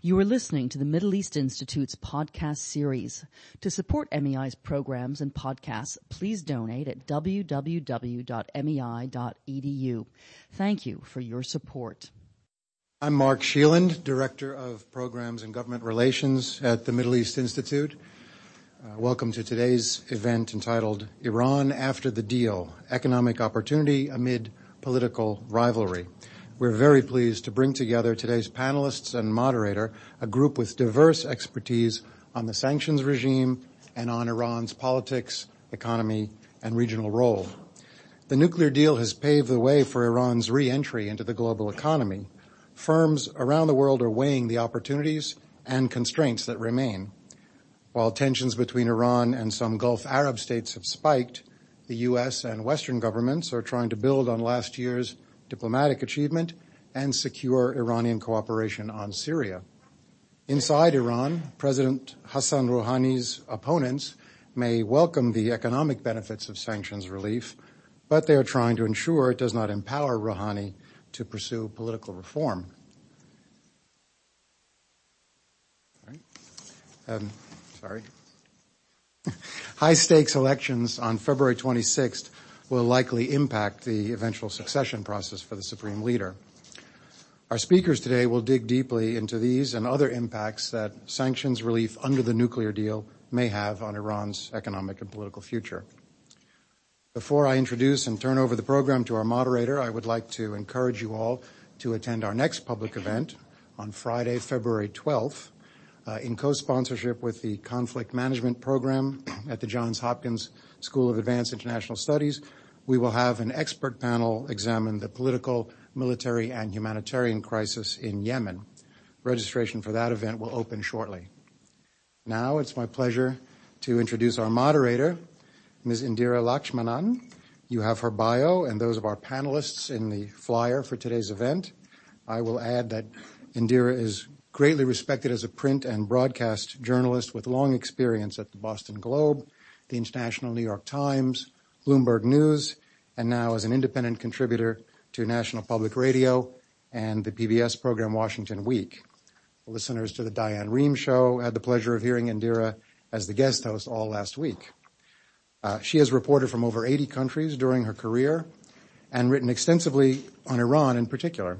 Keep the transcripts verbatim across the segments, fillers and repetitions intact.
You are listening to the Middle East Institute's podcast series. To support M E I's programs and podcasts, please donate at w w w dot m e i dot e d u. Thank you for your support. I'm Mark Sheeland, Director of Programs and Government Relations at the Middle East Institute. Uh, welcome to today's event entitled Iran After the Deal, Economic Opportunity Amid Political Rivalry. We're very pleased to bring together today's panelists and moderator, a group with diverse expertise on the sanctions regime and on Iran's politics, economy, and regional role. The nuclear deal has paved the way for Iran's re-entry into the global economy. Firms around the world are weighing the opportunities and constraints that remain. While tensions between Iran and some Gulf Arab states have spiked, the U S and Western governments are trying to build on last year's diplomatic achievement and secure Iranian cooperation on Syria. Inside Iran, President Hassan Rouhani's opponents may welcome the economic benefits of sanctions relief, but they are trying to ensure it does not empower Rouhani to pursue political reform. Sorry. Um, sorry. High-stakes elections on February twenty-sixth will likely impact the eventual succession process for the supreme leader. Our speakers today will dig deeply into these and other impacts that sanctions relief under the nuclear deal may have on Iran's economic and political future. Before I introduce and turn over the program to our moderator, I would like to encourage you all to attend our next public event on Friday, February twelfth, uh, in co-sponsorship with the Conflict Management Program at the Johns Hopkins School of Advanced International Studies. We will have an expert panel examine the political, military, and humanitarian crisis in Yemen. Registration for that event will open shortly. Now it's my pleasure to introduce our moderator, Miz Indira Lakshmanan. You have her bio and those of our panelists in the flyer for today's event. I will add that Indira is greatly respected as a print and broadcast journalist with long experience at the Boston Globe, the International New York Times, Bloomberg News, and now as an independent contributor to National Public Radio and the P B S program Washington Week. Listeners to the Diane Rehm Show had the pleasure of hearing Indira as the guest host all last week. Uh, she has reported from over eighty countries during her career and written extensively on Iran in particular.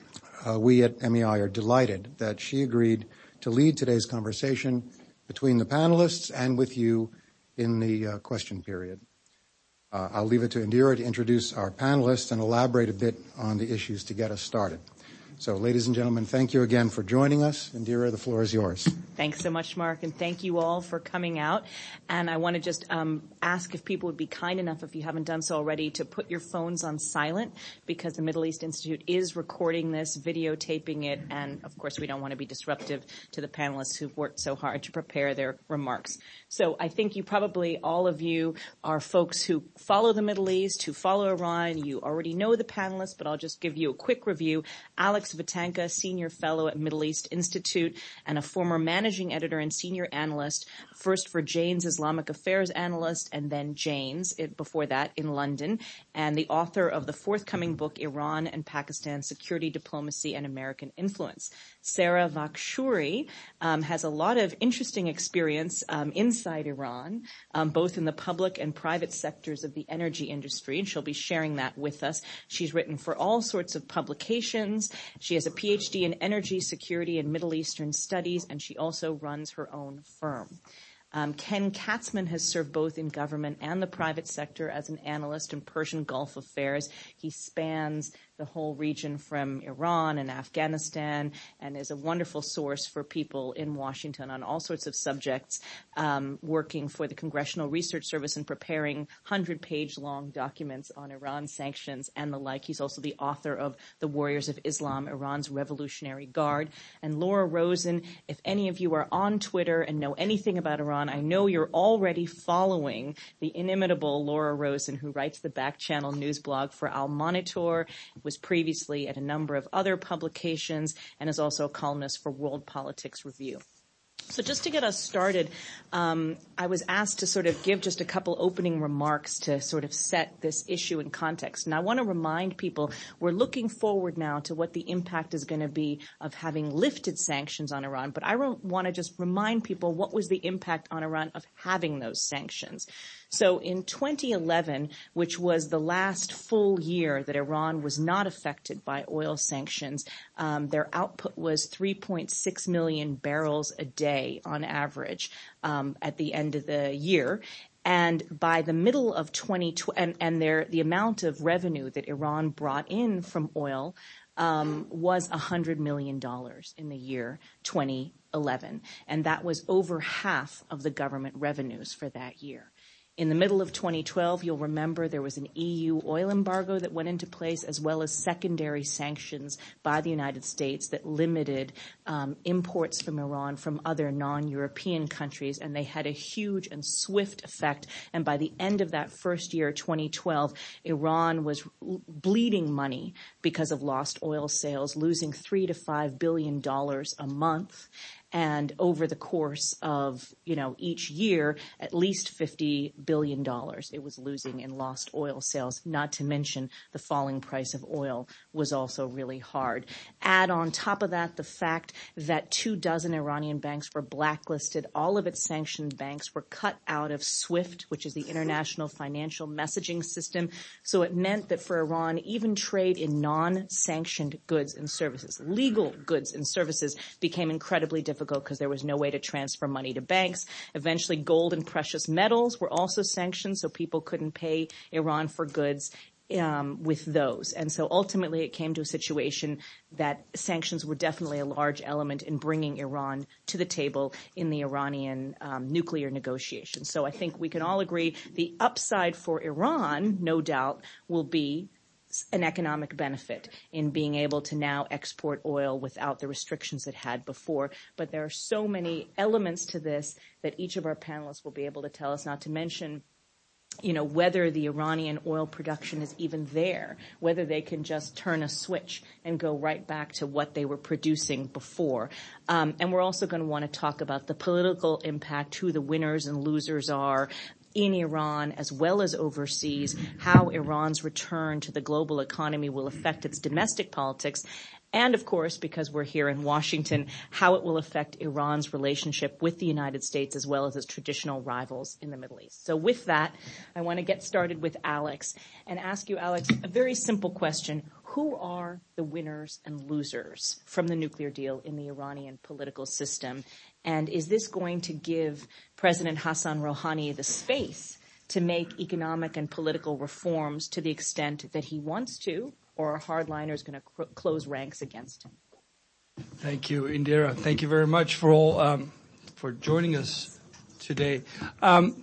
Uh, we at M E I are delighted that she agreed to lead today's conversation between the panelists and with you in the uh, question period. Uh, I'll leave it to Indira to introduce our panelists and elaborate a bit on the issues to get us started. So, ladies and gentlemen, thank you again for joining us. Indira, the floor is yours. Thanks so much, Mark, and thank you all for coming out. And I want to just um, ask if people would be kind enough, if you haven't done so already, to put your phones on silent, because the Middle East Institute is recording this, videotaping it, and of course we don't want to be disruptive to the panelists who've worked so hard to prepare their remarks. So I think you probably, all of you, are folks who follow the Middle East, who follow Iran. You already know the panelists, but I'll just give you a quick review. Alex Vitanka, Senior Fellow at Middle East Institute and a former Managing Editor and Senior Analyst, first for Jane's Islamic Affairs Analyst and then Jane's, it, before that in London, and the author of the forthcoming book, Iran and Pakistan, Security, Diplomacy, and American Influence. Sarah Vakshuri um, has a lot of interesting experience um, inside Iran, um, both in the public and private sectors of the energy industry, and she'll be sharing that with us. She's written for all sorts of publications. She has a P H D in Energy, Security, and Middle Eastern Studies, and she also runs her own firm. Um, Ken Katzman has served both in government and the private sector as an analyst in Persian Gulf affairs. He spans the whole region from Iran and Afghanistan and is a wonderful source for people in Washington on all sorts of subjects, um, working for the Congressional Research Service and preparing hundred-page long documents on Iran sanctions and the like. He's also the author of The Warriors of Islam, Iran's Revolutionary Guard. And Laura Rosen, if any of you are on Twitter and know anything about Iran, I know you're already following the inimitable Laura Rosen, who writes the Back Channel news blog for Al Monitor, was previously at a number of other publications, and is also a columnist for World Politics Review. So just to get us started, um, I was asked to sort of give just a couple opening remarks to sort of set this issue in context. And I want to remind people we're looking forward now to what the impact is going to be of having lifted sanctions on Iran. But I re- want to just remind people what was the impact on Iran of having those sanctions. So in twenty eleven, which was the last full year that Iran was not affected by oil sanctions, um, their output was three point six million barrels a day on average um, at the end of the year. And by the middle of twenty twenty, and, and their, the amount of revenue that Iran brought in from oil um, was one hundred million dollars in the year twenty eleven. And that was over half of the government revenues for that year. In the middle of twenty twelve, you'll remember there was an E U oil embargo that went into place, as well as secondary sanctions by the United States that limited um, imports from Iran from other non-European countries, and they had a huge and swift effect. And by the end of that first year, twenty twelve, Iran was bleeding money because of lost oil sales, losing three to five billion dollars a month. And over the course of, you know, each year, at least fifty billion dollars it was losing in lost oil sales, not to mention the falling price of oil was also really hard. Add on top of that the fact that two dozen Iranian banks were blacklisted. All of its sanctioned banks were cut out of SWIFT, which is the International Financial Messaging System. So it meant that for Iran, even trade in non-sanctioned goods and services, legal goods and services, became incredibly difficult because there was no way to transfer money to banks. Eventually, gold and precious metals were also sanctioned, so people couldn't pay Iran for goods um, with those. And so ultimately, it came to a situation that sanctions were definitely a large element in bringing Iran to the table in the Iranian um, nuclear negotiations. So I think we can all agree the upside for Iran, no doubt, will be an economic benefit in being able to now export oil without the restrictions it had before. But there are so many elements to this that each of our panelists will be able to tell us, not to mention, you know, whether the Iranian oil production is even there, whether they can just turn a switch and go right back to what they were producing before. Um, and we're also going to want to talk about the political impact, who the winners and losers are in Iran as well as overseas, how Iran's return to the global economy will affect its domestic politics, and of course, because we're here in Washington, how it will affect Iran's relationship with the United States as well as its traditional rivals in the Middle East. So with that, I want to get started with Alex and ask you, Alex, a very simple question. Who are the winners and losers from the nuclear deal in the Iranian political system? And is this going to give President Hassan Rouhani the space to make economic and political reforms to the extent that he wants to, or are hardliners going to cr- close ranks against him? Thank you, Indira. Thank you very much for all um, for joining us today. Um,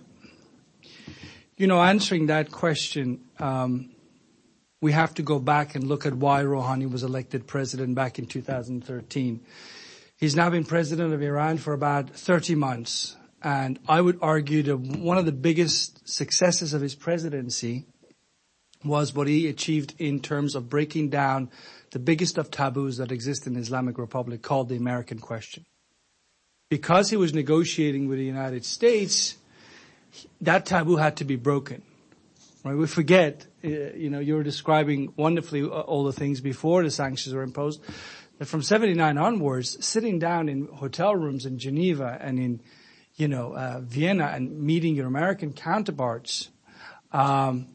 you know, answering that question, um, we have to go back and look at why Rouhani was elected president back in two thousand thirteen. He's now been president of Iran for about thirty months, and I would argue that one of the biggest successes of his presidency was what he achieved in terms of breaking down the biggest of taboos that exist in the Islamic Republic, called the American question. Because he was negotiating with the United States, that taboo had to be broken. Right? We forget, uh, you know, you were describing wonderfully all the things before the sanctions were imposed. That from seventy-nine onwards, sitting down in hotel rooms in Geneva and in, you know, uh, Vienna and meeting your American counterparts, um,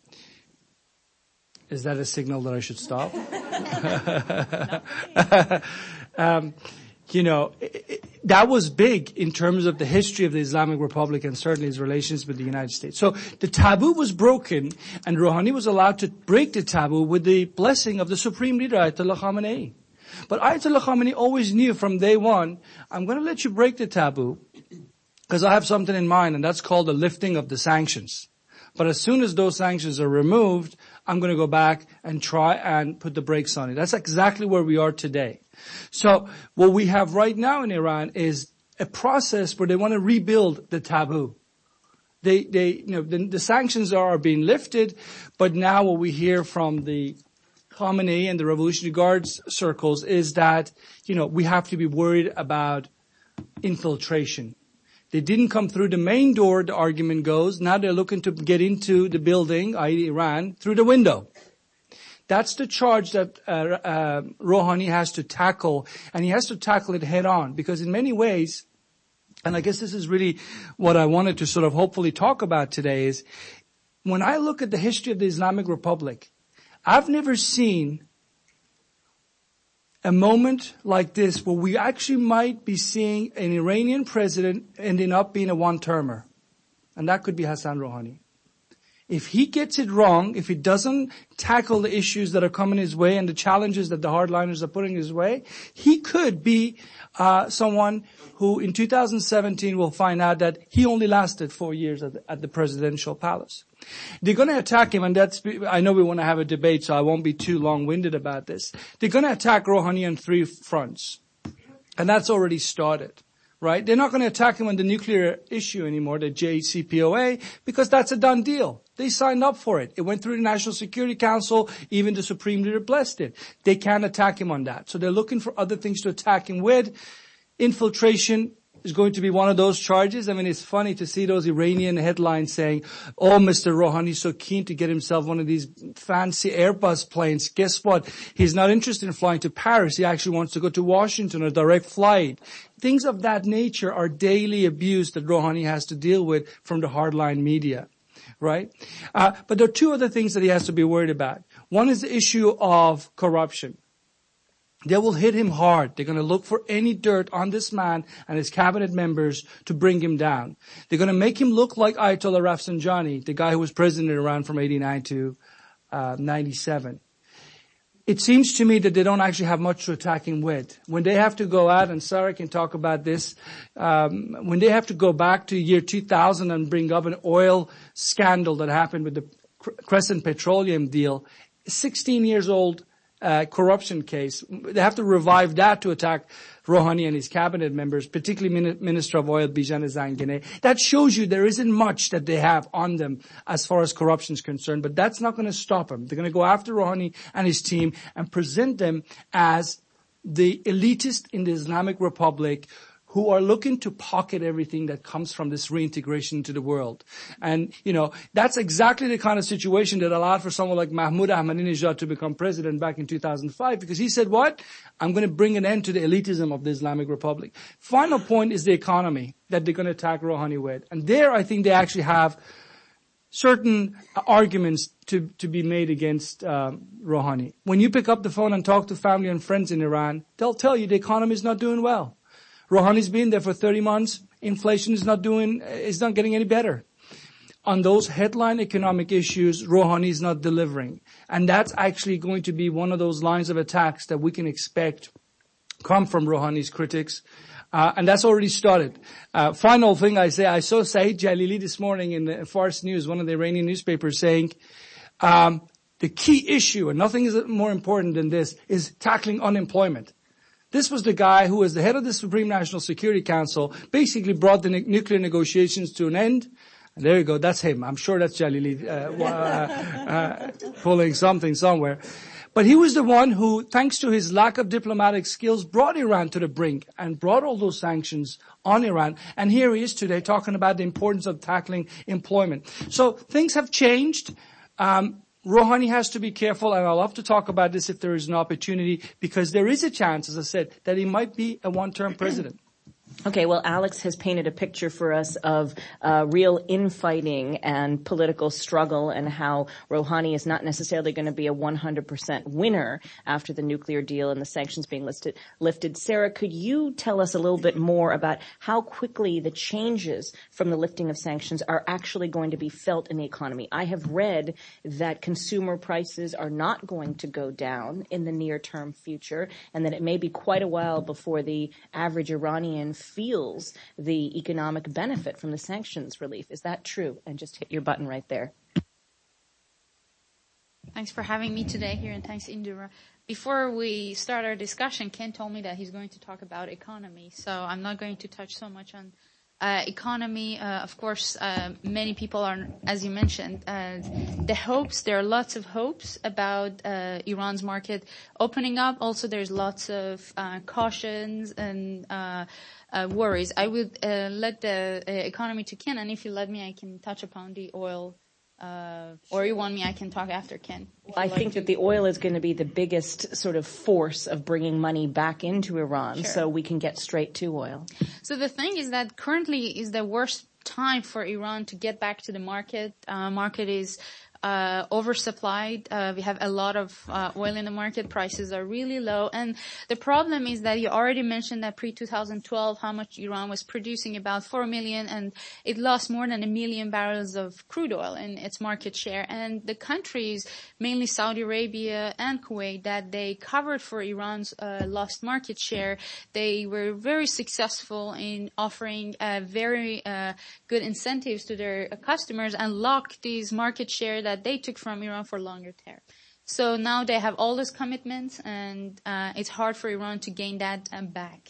is that a signal that I should stop? um, you know, it, it, that was big in terms of the history of the Islamic Republic and certainly its relations with the United States. So the taboo was broken, and Rouhani was allowed to break the taboo with the blessing of the Supreme Leader, Ayatollah Khamenei. But Ayatollah Khamenei always knew from day one, I'm going to let you break the taboo because I have something in mind, and that's called the lifting of the sanctions. But as soon as those sanctions are removed, I'm going to go back and try and put the brakes on it. That's exactly where we are today. So what we have right now in Iran is a process where they want to rebuild the taboo. They, they, you know, the, the sanctions are being lifted, but now what we hear from the Khamenei and the Revolutionary Guards circles is that, you know, we have to be worried about infiltration. They didn't come through the main door, the argument goes. Now they're looking to get into the building, that is. Iran, through the window. That's the charge that uh, uh, Rouhani has to tackle, and he has to tackle it head on, because in many ways, and I guess this is really what I wanted to sort of hopefully talk about today, is when I look at the history of the Islamic Republic, I've never seen a moment like this where we actually might be seeing an Iranian president ending up being a one-termer. And that could be Hassan Rouhani. If he gets it wrong, if he doesn't tackle the issues that are coming his way and the challenges that the hardliners are putting his way, he could be uh someone who in two thousand seventeen will find out that he only lasted four years at the, at the presidential palace. They're going to attack him, and that's, I know we want to have a debate, so I won't be too long-winded about this. They're going to attack Rouhani on three fronts. And that's already started. Right? They're not going to attack him on the nuclear issue anymore, the J C P O A, because that's a done deal. They signed up for it. It went through the National Security Council. Even the Supreme Leader blessed it. They can't attack him on that. So they're looking for other things to attack him with. Infiltration is going to be one of those charges. I mean, it's funny to see those Iranian headlines saying, oh, Mister Rouhani is so keen to get himself one of these fancy Airbus planes. Guess what? He's not interested in flying to Paris. He actually wants to go to Washington, a direct flight. Things of that nature are daily abuse that Rouhani has to deal with from the hardline media, right? Uh, but there are two other things that he has to be worried about. One is the issue of corruption. They will hit him hard. They're going to look for any dirt on this man and his cabinet members to bring him down. They're going to make him look like Ayatollah Rafsanjani, the guy who was president in Iran from eighty-nine to uh, ninety-seven. It seems to me that they don't actually have much to attack him with. When they have to go out, and Sarah can talk about this, um, when they have to go back to year two thousand and bring up an oil scandal that happened with the Crescent Petroleum deal, sixteen years old Uh, corruption case. They have to revive that to attack Rouhani and his cabinet members, particularly Min- Minister of Oil Bijan Zanganeh. That shows you there isn't much that they have on them as far as corruption is concerned, but that's not going to stop them. They're going to go after Rouhani and his team and present them as the elitist in the Islamic Republic who are looking to pocket everything that comes from this reintegration into the world. And, you know, that's exactly the kind of situation that allowed for someone like Mahmoud Ahmadinejad to become president back in two thousand five, because he said, what? I'm going to bring an end to the elitism of the Islamic Republic. Final point is the economy that they're going to attack Rouhani with. And there I think they actually have certain arguments to, to be made against um, Rouhani. When you pick up the phone and talk to family and friends in Iran, they'll tell you the economy is not doing well. Rouhani's been there for thirty months. Inflation is not doing, is not getting any better. On those headline economic issues, Rouhani is not delivering. And that's actually going to be one of those lines of attacks that we can expect come from Rouhani's critics. Uh, and that's already started. Uh, final thing I say, I saw Saeed Jalili this morning in the Fars News, one of the Iranian newspapers, saying, um, the key issue, and nothing is more important than this, is tackling unemployment. This was the guy who was the head of the Supreme National Security Council, basically brought the ne- nuclear negotiations to an end. And there you go, that's him. I'm sure that's Jalili uh, uh, uh, pulling something somewhere. But he was the one who, thanks to his lack of diplomatic skills, brought Iran to the brink and brought all those sanctions on Iran. And here he is today talking about the importance of tackling employment. So things have changed. Um, Rouhani has to be careful, and I'll love to talk about this if there is an opportunity, because there is a chance, as I said, that he might be a one-term president. Okay, well, Alex has painted a picture for us of uh, real infighting and political struggle, and how Rouhani is not necessarily going to be a one hundred percent winner after the nuclear deal and the sanctions being listed, lifted. Sarah, could you tell us a little bit more about how quickly the changes from the lifting of sanctions are actually going to be felt in the economy? I have read that consumer prices are not going to go down in the near-term future, and that it may be quite a while before the average Iranian feels the economic benefit from the sanctions relief. Is that true? And just hit your button right there. Thanks for having me today here, and thanks, Indira. Before we start our discussion, Ken told me that he's going to talk about economy, so I'm not going to touch so much on uh, economy, uh, of course, uh, many people are, as you mentioned, uh, the hopes, there are lots of hopes about uh, Iran's market opening up. Also, there's lots of uh, cautions and uh, uh, worries. I would uh, let the uh, economy to Ken, and if you let me, I can touch upon the oil. Uh, or you want me, I can talk after Ken. Well, I like think to. that the oil is going to be the biggest sort of force of bringing money back into Iran, sure. So we can get straight to oil. So the thing is that currently is the worst time for Iran to get back to the market. Uh, market is uh, oversupplied. Uh, we have a lot of uh, oil in the market. Prices are really low. And the problem is that you already mentioned that pre twenty twelve, how much Iran was producing, about four million, and it lost more than a million barrels of crude oil in its market share. And the countries, mainly Saudi Arabia and Kuwait, that they covered for Iran's uh, lost market share, they were very successful in offering uh, very uh, good incentives to their uh, customers and locked these market share that they took from Iran for longer term. So now they have all those commitments, and uh, it's hard for Iran to gain that um, back.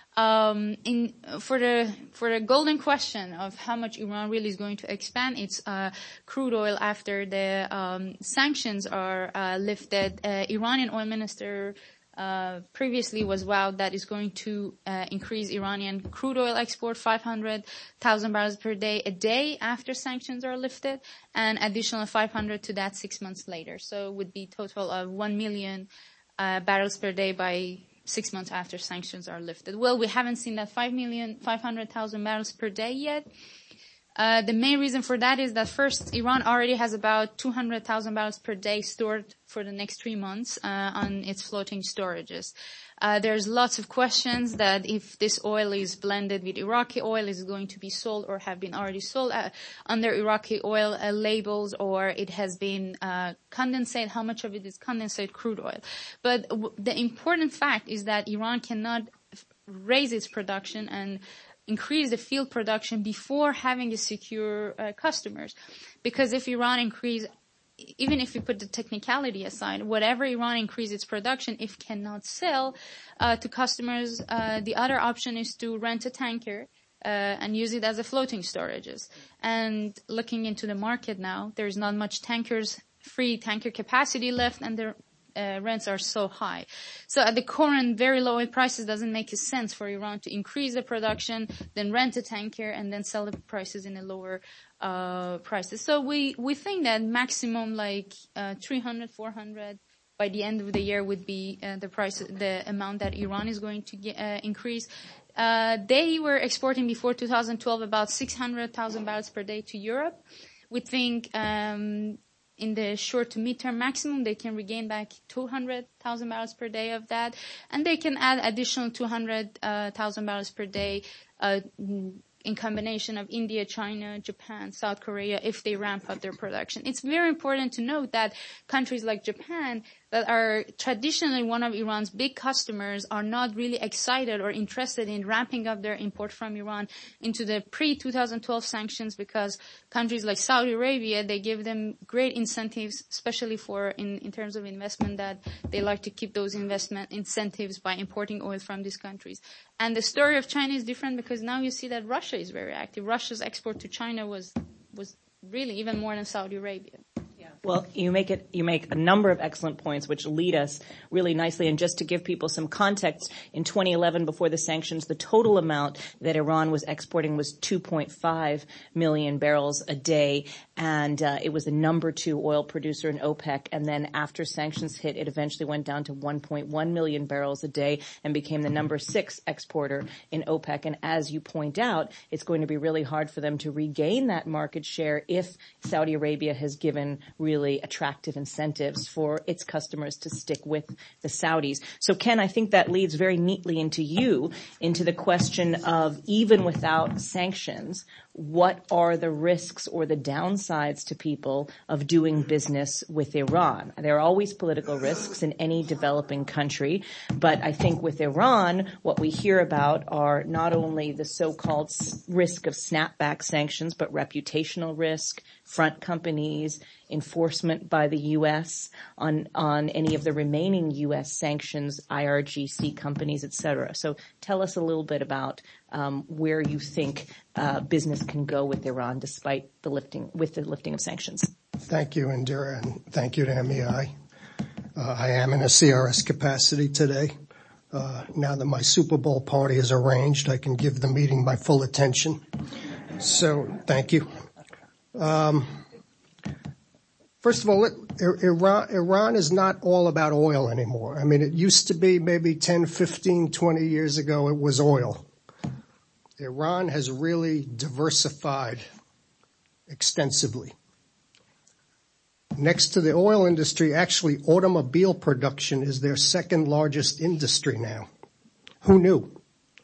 Um, in for the for the golden question of how much Iran really is going to expand its uh, crude oil after the um, sanctions are uh, lifted, uh, Iranian oil minister Uh, previously was vowed that is going to uh, increase Iranian crude oil export five hundred thousand barrels per day a day after sanctions are lifted, and additional five hundred to that six months later. So it would be total of one million uh, barrels per day by six months after sanctions are lifted. Well, we haven't seen that five million, five hundred thousand barrels per day yet. Uh, the main reason for that is that first, Iran already has about two hundred thousand barrels per day stored for the next three months uh, on its floating storages. Uh, there's lots of questions that if this oil is blended with Iraqi oil, is it going to be sold or have been already sold uh, under Iraqi oil uh, labels, or it has been uh, condensate, how much of it is condensate crude oil. But w- the important fact is that Iran cannot f- raise its production and increase the field production before having a secure uh, customers. Because if Iran increase, even if you put the technicality aside, whatever Iran increase its production, if cannot sell uh, to customers, uh, the other option is to rent a tanker uh, and use it as a floating storages. And looking into the market now, there's not much tankers, free tanker capacity left, and there Uh, rents are so high. So at the current very low oil prices, doesn't make sense for Iran to increase the production, then rent a tanker, and then sell the prices in a lower uh prices. So we we think that maximum like uh, three hundred, four hundred by the end of the year would be uh, the price, the amount that Iran is going to get, uh, increase. Uh, they were exporting before two thousand twelve about six hundred thousand barrels per day to Europe. We think um in the short to mid-term maximum, they can regain back two hundred thousand barrels per day of that, and they can add additional two hundred thousand uh, barrels per day uh, in combination of India, China, Japan, South Korea, if they ramp up their production. It's very important to note that countries like Japan, that are traditionally one of Iran's big customers, are not really excited or interested in ramping up their import from Iran into the pre twenty twelve sanctions, because countries like Saudi Arabia, they give them great incentives, especially for in, in terms of investment, that they like to keep those investment incentives by importing oil from these countries. And the story of China is different, because now you see that Russia is very active. Russia's export to China was was really even more than Saudi Arabia. Well, you make it, you make a number of excellent points which lead us really nicely. And just to give people some context, in twenty eleven, before the sanctions, the total amount that Iran was exporting was two point five million barrels a day. And uh, it was the number two oil producer in OPEC. And then after sanctions hit, it eventually went down to one point one million barrels a day and became the number six exporter in OPEC. And as you point out, it's going to be really hard for them to regain that market share if Saudi Arabia has given really attractive incentives for its customers to stick with the Saudis. So, Ken, I think that leads very neatly into you, into the question of, even without sanctions, what are the risks or the downsides to people of doing business with Iran? There are always political risks in any developing country, but I think with Iran, what we hear about are not only the so-called risk of snapback sanctions, but reputational risk, front companies, enforcement by the U S on on any of the remaining U S sanctions, I R G C companies, et cetera. So tell us a little bit about um, where you think uh, business can go with Iran despite the lifting, with the lifting of sanctions. Thank you, Indira, and thank you to M E I. Uh, I am in a C R S capacity today. Uh, now that my Super Bowl party is arranged, I can give the meeting my full attention. So, thank you. Um, first of all, it, Iran, Iran is not all about oil anymore. I mean, it used to be maybe ten, fifteen, twenty years ago it was oil. Iran has really diversified extensively. Next to the oil industry, actually automobile production is their second largest industry now. Who knew?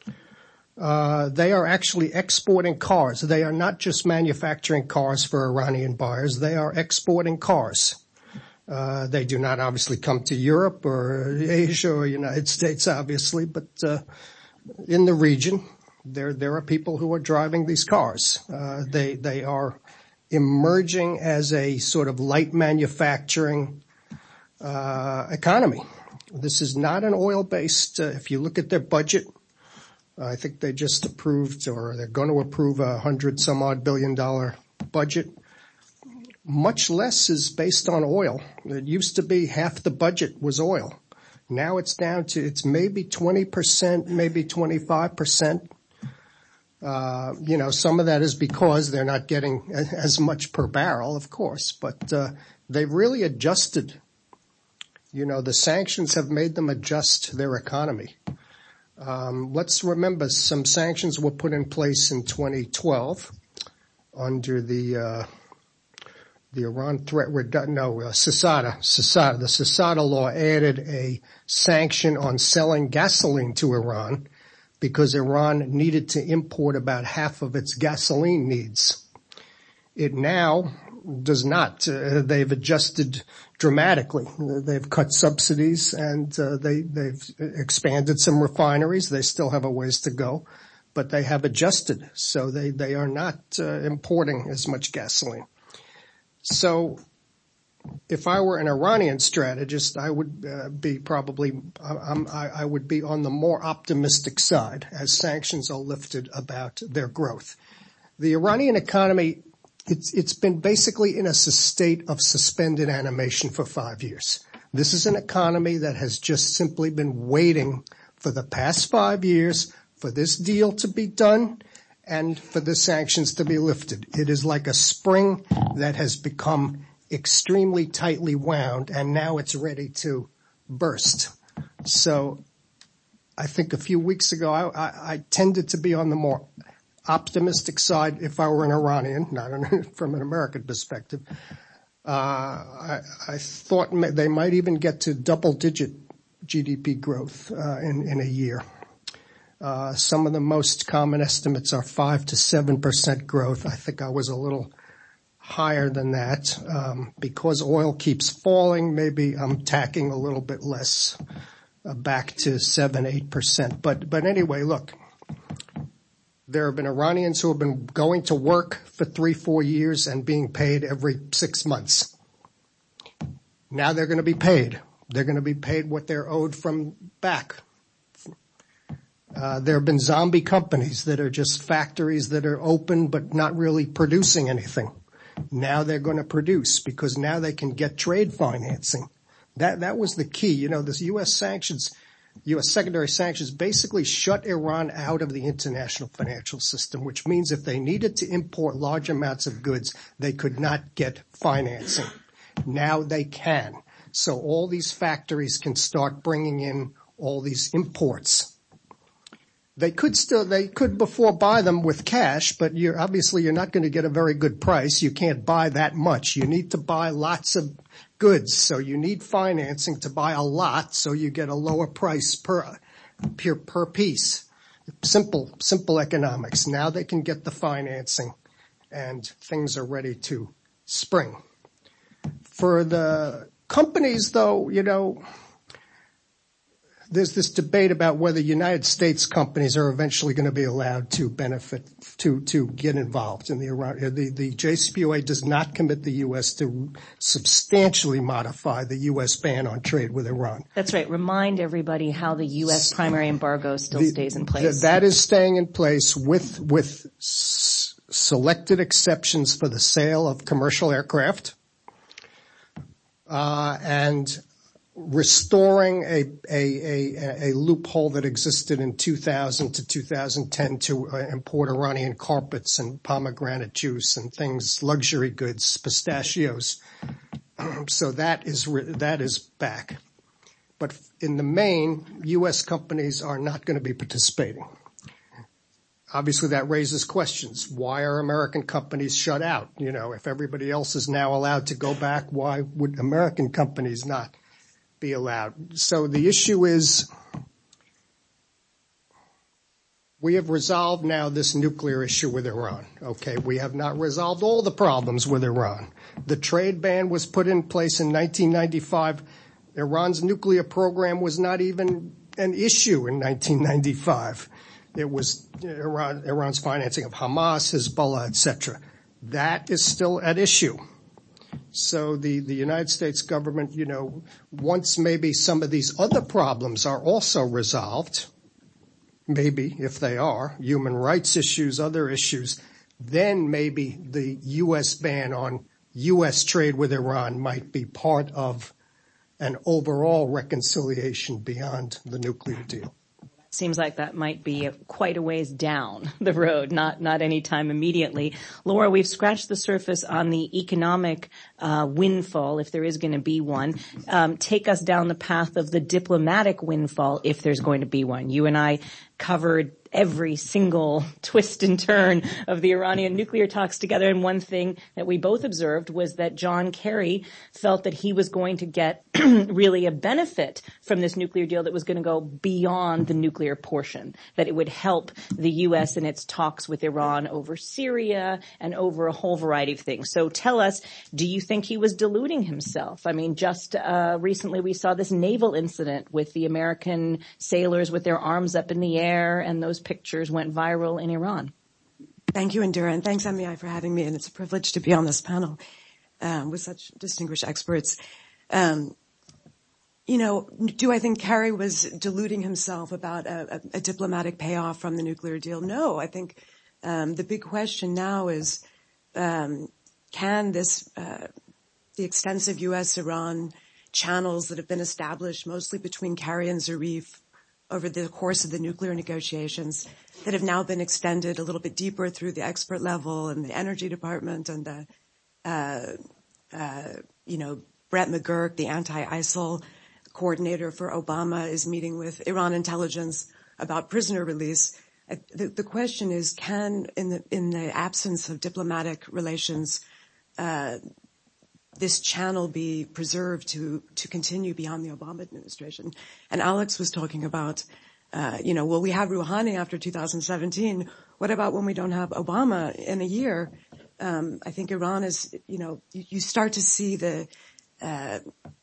Uh, they are actually exporting cars. They are not just manufacturing cars for Iranian buyers. They are exporting cars. Uh, they do not obviously come to Europe or Asia or United States, obviously, but uh, in the region, there there are people who are driving these cars. Uh, they they are emerging as a sort of light manufacturing uh, economy. This is not an oil-based. Uh, if you look at their budget, I think they just approved, or they're going to approve a hundred some odd billion dollar budget. Much less is based on oil. It used to be half the budget was oil. Now it's down to, it's maybe twenty percent, maybe twenty-five percent. Uh, you know, some of that is because they're not getting as much per barrel, of course, but uh, they've really adjusted. You know, the sanctions have made them adjust their economy. Um, let's remember some sanctions were put in place in twenty twelve under the uh, the Iran threat reduction, no, uh, CISADA, CISADA. The CISADA law added a sanction on selling gasoline to Iran because Iran needed to import about half of its gasoline needs. It now does not. Uh, they've adjusted dramatically. They've cut subsidies and uh, they, they've expanded some refineries. They still have a ways to go, but they have adjusted. So they, they are not uh, importing as much gasoline. So if I were an Iranian strategist, I would uh, be probably, I'm, I, I would be on the more optimistic side as sanctions are lifted about their growth. The Iranian economy, it's, it's been basically in a state of suspended animation for five years. This is an economy that has just simply been waiting for the past five years for this deal to be done and for the sanctions to be lifted. It is like a spring that has become extremely tightly wound, and now it's ready to burst. So I think a few weeks ago, I, I, I tended to be on the more optimistic side if I were an Iranian, not an, from an American perspective. Uh, I, I thought they might even get to double-digit G D P growth uh, in, in a year. Uh, some of the most common estimates are five to seven percent growth. I think I was a little higher than that. Um, because oil keeps falling, maybe I'm tacking a little bit less, uh, back to seven, eight percent. But, but anyway, look, there have been Iranians who have been going to work for three, four years and being paid every six months. Now they're going to be paid. They're going to be paid what they're owed from back. Uh, there have been zombie companies that are just factories that are open but not really producing anything. Now they're going to produce because now they can get trade financing. That that was the key. You know, this U S sanctions, U S secondary sanctions basically shut Iran out of the international financial system, which means if they needed to import large amounts of goods, they could not get financing. Now they can. So all these factories can start bringing in all these imports. They could still, they could before buy them with cash, but you're obviously you're not going to get a very good price. You can't buy that much. You need to buy lots of goods. So you need financing to buy a lot so you get a lower price per, per, per piece. Simple, simple economics. Now they can get the financing and things are ready to spring. For the companies though, you know, there's this debate about whether United States companies are eventually going to be allowed to benefit, to, to get involved in the Iran. The, the J C P O A does not commit the U S to substantially modify the U S ban on trade with Iran. That's right. Remind everybody how the U S primary embargo still the, stays in place. The, that is staying in place with, with s- selected exceptions for the sale of commercial aircraft, uh, and restoring a, a, a, a loophole that existed in two thousand to two thousand ten to uh, import Iranian carpets and pomegranate juice and things, luxury goods, pistachios. So that is, re- that is back. But in the main, U S companies are not going to be participating. Obviously that raises questions. Why are American companies shut out? You know, if everybody else is now allowed to go back, why would American companies not be allowed? So the issue is, we have resolved now this nuclear issue with Iran. Okay, we have not resolved all the problems with Iran. The trade ban was put in place in nineteen ninety-five. Iran's nuclear program was not even an issue in nineteen ninety-five. It was Iran, Iran's financing of Hamas, Hezbollah, et cetera. That is still at issue. So the, the United States government, you know, once maybe some of these other problems are also resolved, maybe if they are, human rights issues, other issues, then maybe the U S ban on U S trade with Iran might be part of an overall reconciliation beyond the nuclear deal. Seems like that might be a, quite a ways down the road, not not any time immediately. Laura, we've scratched the surface on the economic uh, windfall, if there is going to be one. Um, take us down the path of the diplomatic windfall, if there's going to be one. You and I covered every single twist and turn of the Iranian nuclear talks together, and one thing that we both observed was that John Kerry felt that he was going to get really a benefit from this nuclear deal that was going to go beyond the nuclear portion, that it would help the U S in its talks with Iran over Syria and over a whole variety of things. So tell us, do you think he was deluding himself? I mean, just uh recently we saw this naval incident with the American sailors with their arms up in the air, and those pictures went viral in Iran. Thank you, Indira, and thanks, M E I, for having me, and it's a privilege to be on this panel um, with such distinguished experts. Um, you know, do I think Kerry was deluding himself about a, a, a diplomatic payoff from the nuclear deal? No, I think um, the big question now is, um, can this, uh, the extensive U S Iran channels that have been established mostly between Kerry and Zarif over the course of the nuclear negotiations that have now been extended a little bit deeper through the expert level and the Energy Department and the, uh, uh, you know, Brett McGurk, the anti-I S I L coordinator for Obama, is meeting with Iran intelligence about prisoner release. Uh, the, the question is, can, in the, in the absence of diplomatic relations, uh, this channel be preserved to, to continue beyond the Obama administration? And Alex was talking about, uh, you know, well, we have Rouhani after two thousand seventeen. What about when we don't have Obama in a year? Um, I think Iran is, you know, you, you start to see the, uh,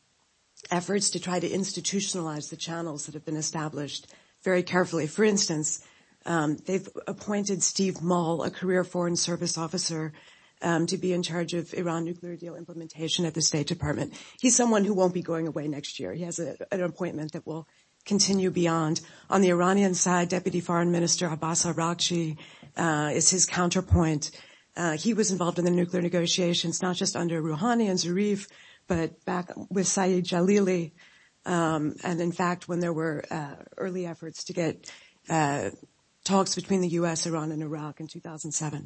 efforts to try to institutionalize the channels that have been established very carefully. For instance, um, they've appointed Steve Mull, a career Foreign Service officer, Um, to be in charge of Iran nuclear deal implementation at the State Department. He's someone who won't be going away next year. He has a, an appointment that will continue beyond. On the Iranian side, Deputy Foreign Minister Abbas Araghchi uh, is his counterpoint. Uh, he was involved in the nuclear negotiations, not just under Rouhani and Zarif, but back with Saeed Jalili. Um, and in fact, when there were uh, early efforts to get uh, talks between the U S, Iran, and Iraq in two thousand seven.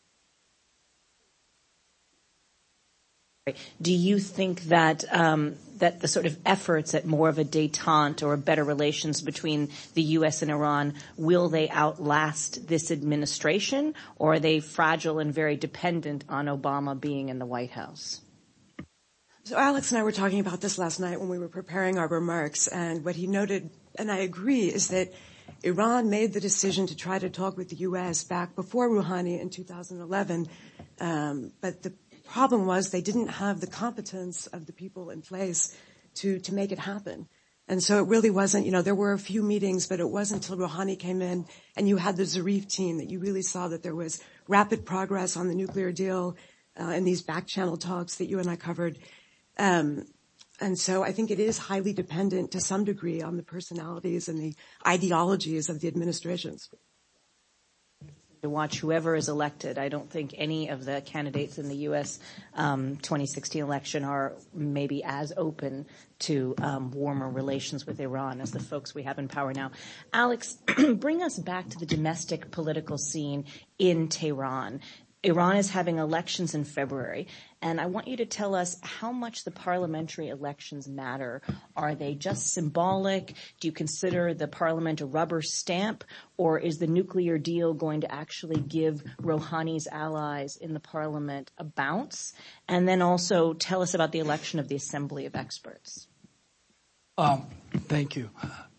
Do you think that um, that the sort of efforts at more of a détente or better relations between the U S and Iran, will they outlast this administration, or are they fragile and very dependent on Obama being in the White House? So Alex and I were talking about this last night when we were preparing our remarks, and what he noted, and I agree, is that Iran made the decision to try to talk with the U S back before Rouhani in two thousand eleven, um, but the problem was they didn't have the competence of the people in place to, to make it happen. And so it really wasn't, you know, there were a few meetings, but it wasn't until Rouhani came in and you had the Zarif team that you really saw that there was rapid progress on the nuclear deal uh, in these back channel talks that you and I covered. Um, and so I think it is highly dependent to some degree on the personalities and the ideologies of the administrations. To watch whoever is elected. I don't think any of the candidates in the U S Um, twenty sixteen election are maybe as open to um, warmer relations with Iran as the folks we have in power now. Alex, bring us back to the domestic political scene in Tehran. Iran is having elections in February, and I want you to tell us how much the parliamentary elections matter. Are they just symbolic? Do you consider the parliament a rubber stamp, or is the nuclear deal going to actually give Rouhani's allies in the parliament a bounce? And then also tell us about the election of the Assembly of Experts. Um, thank you.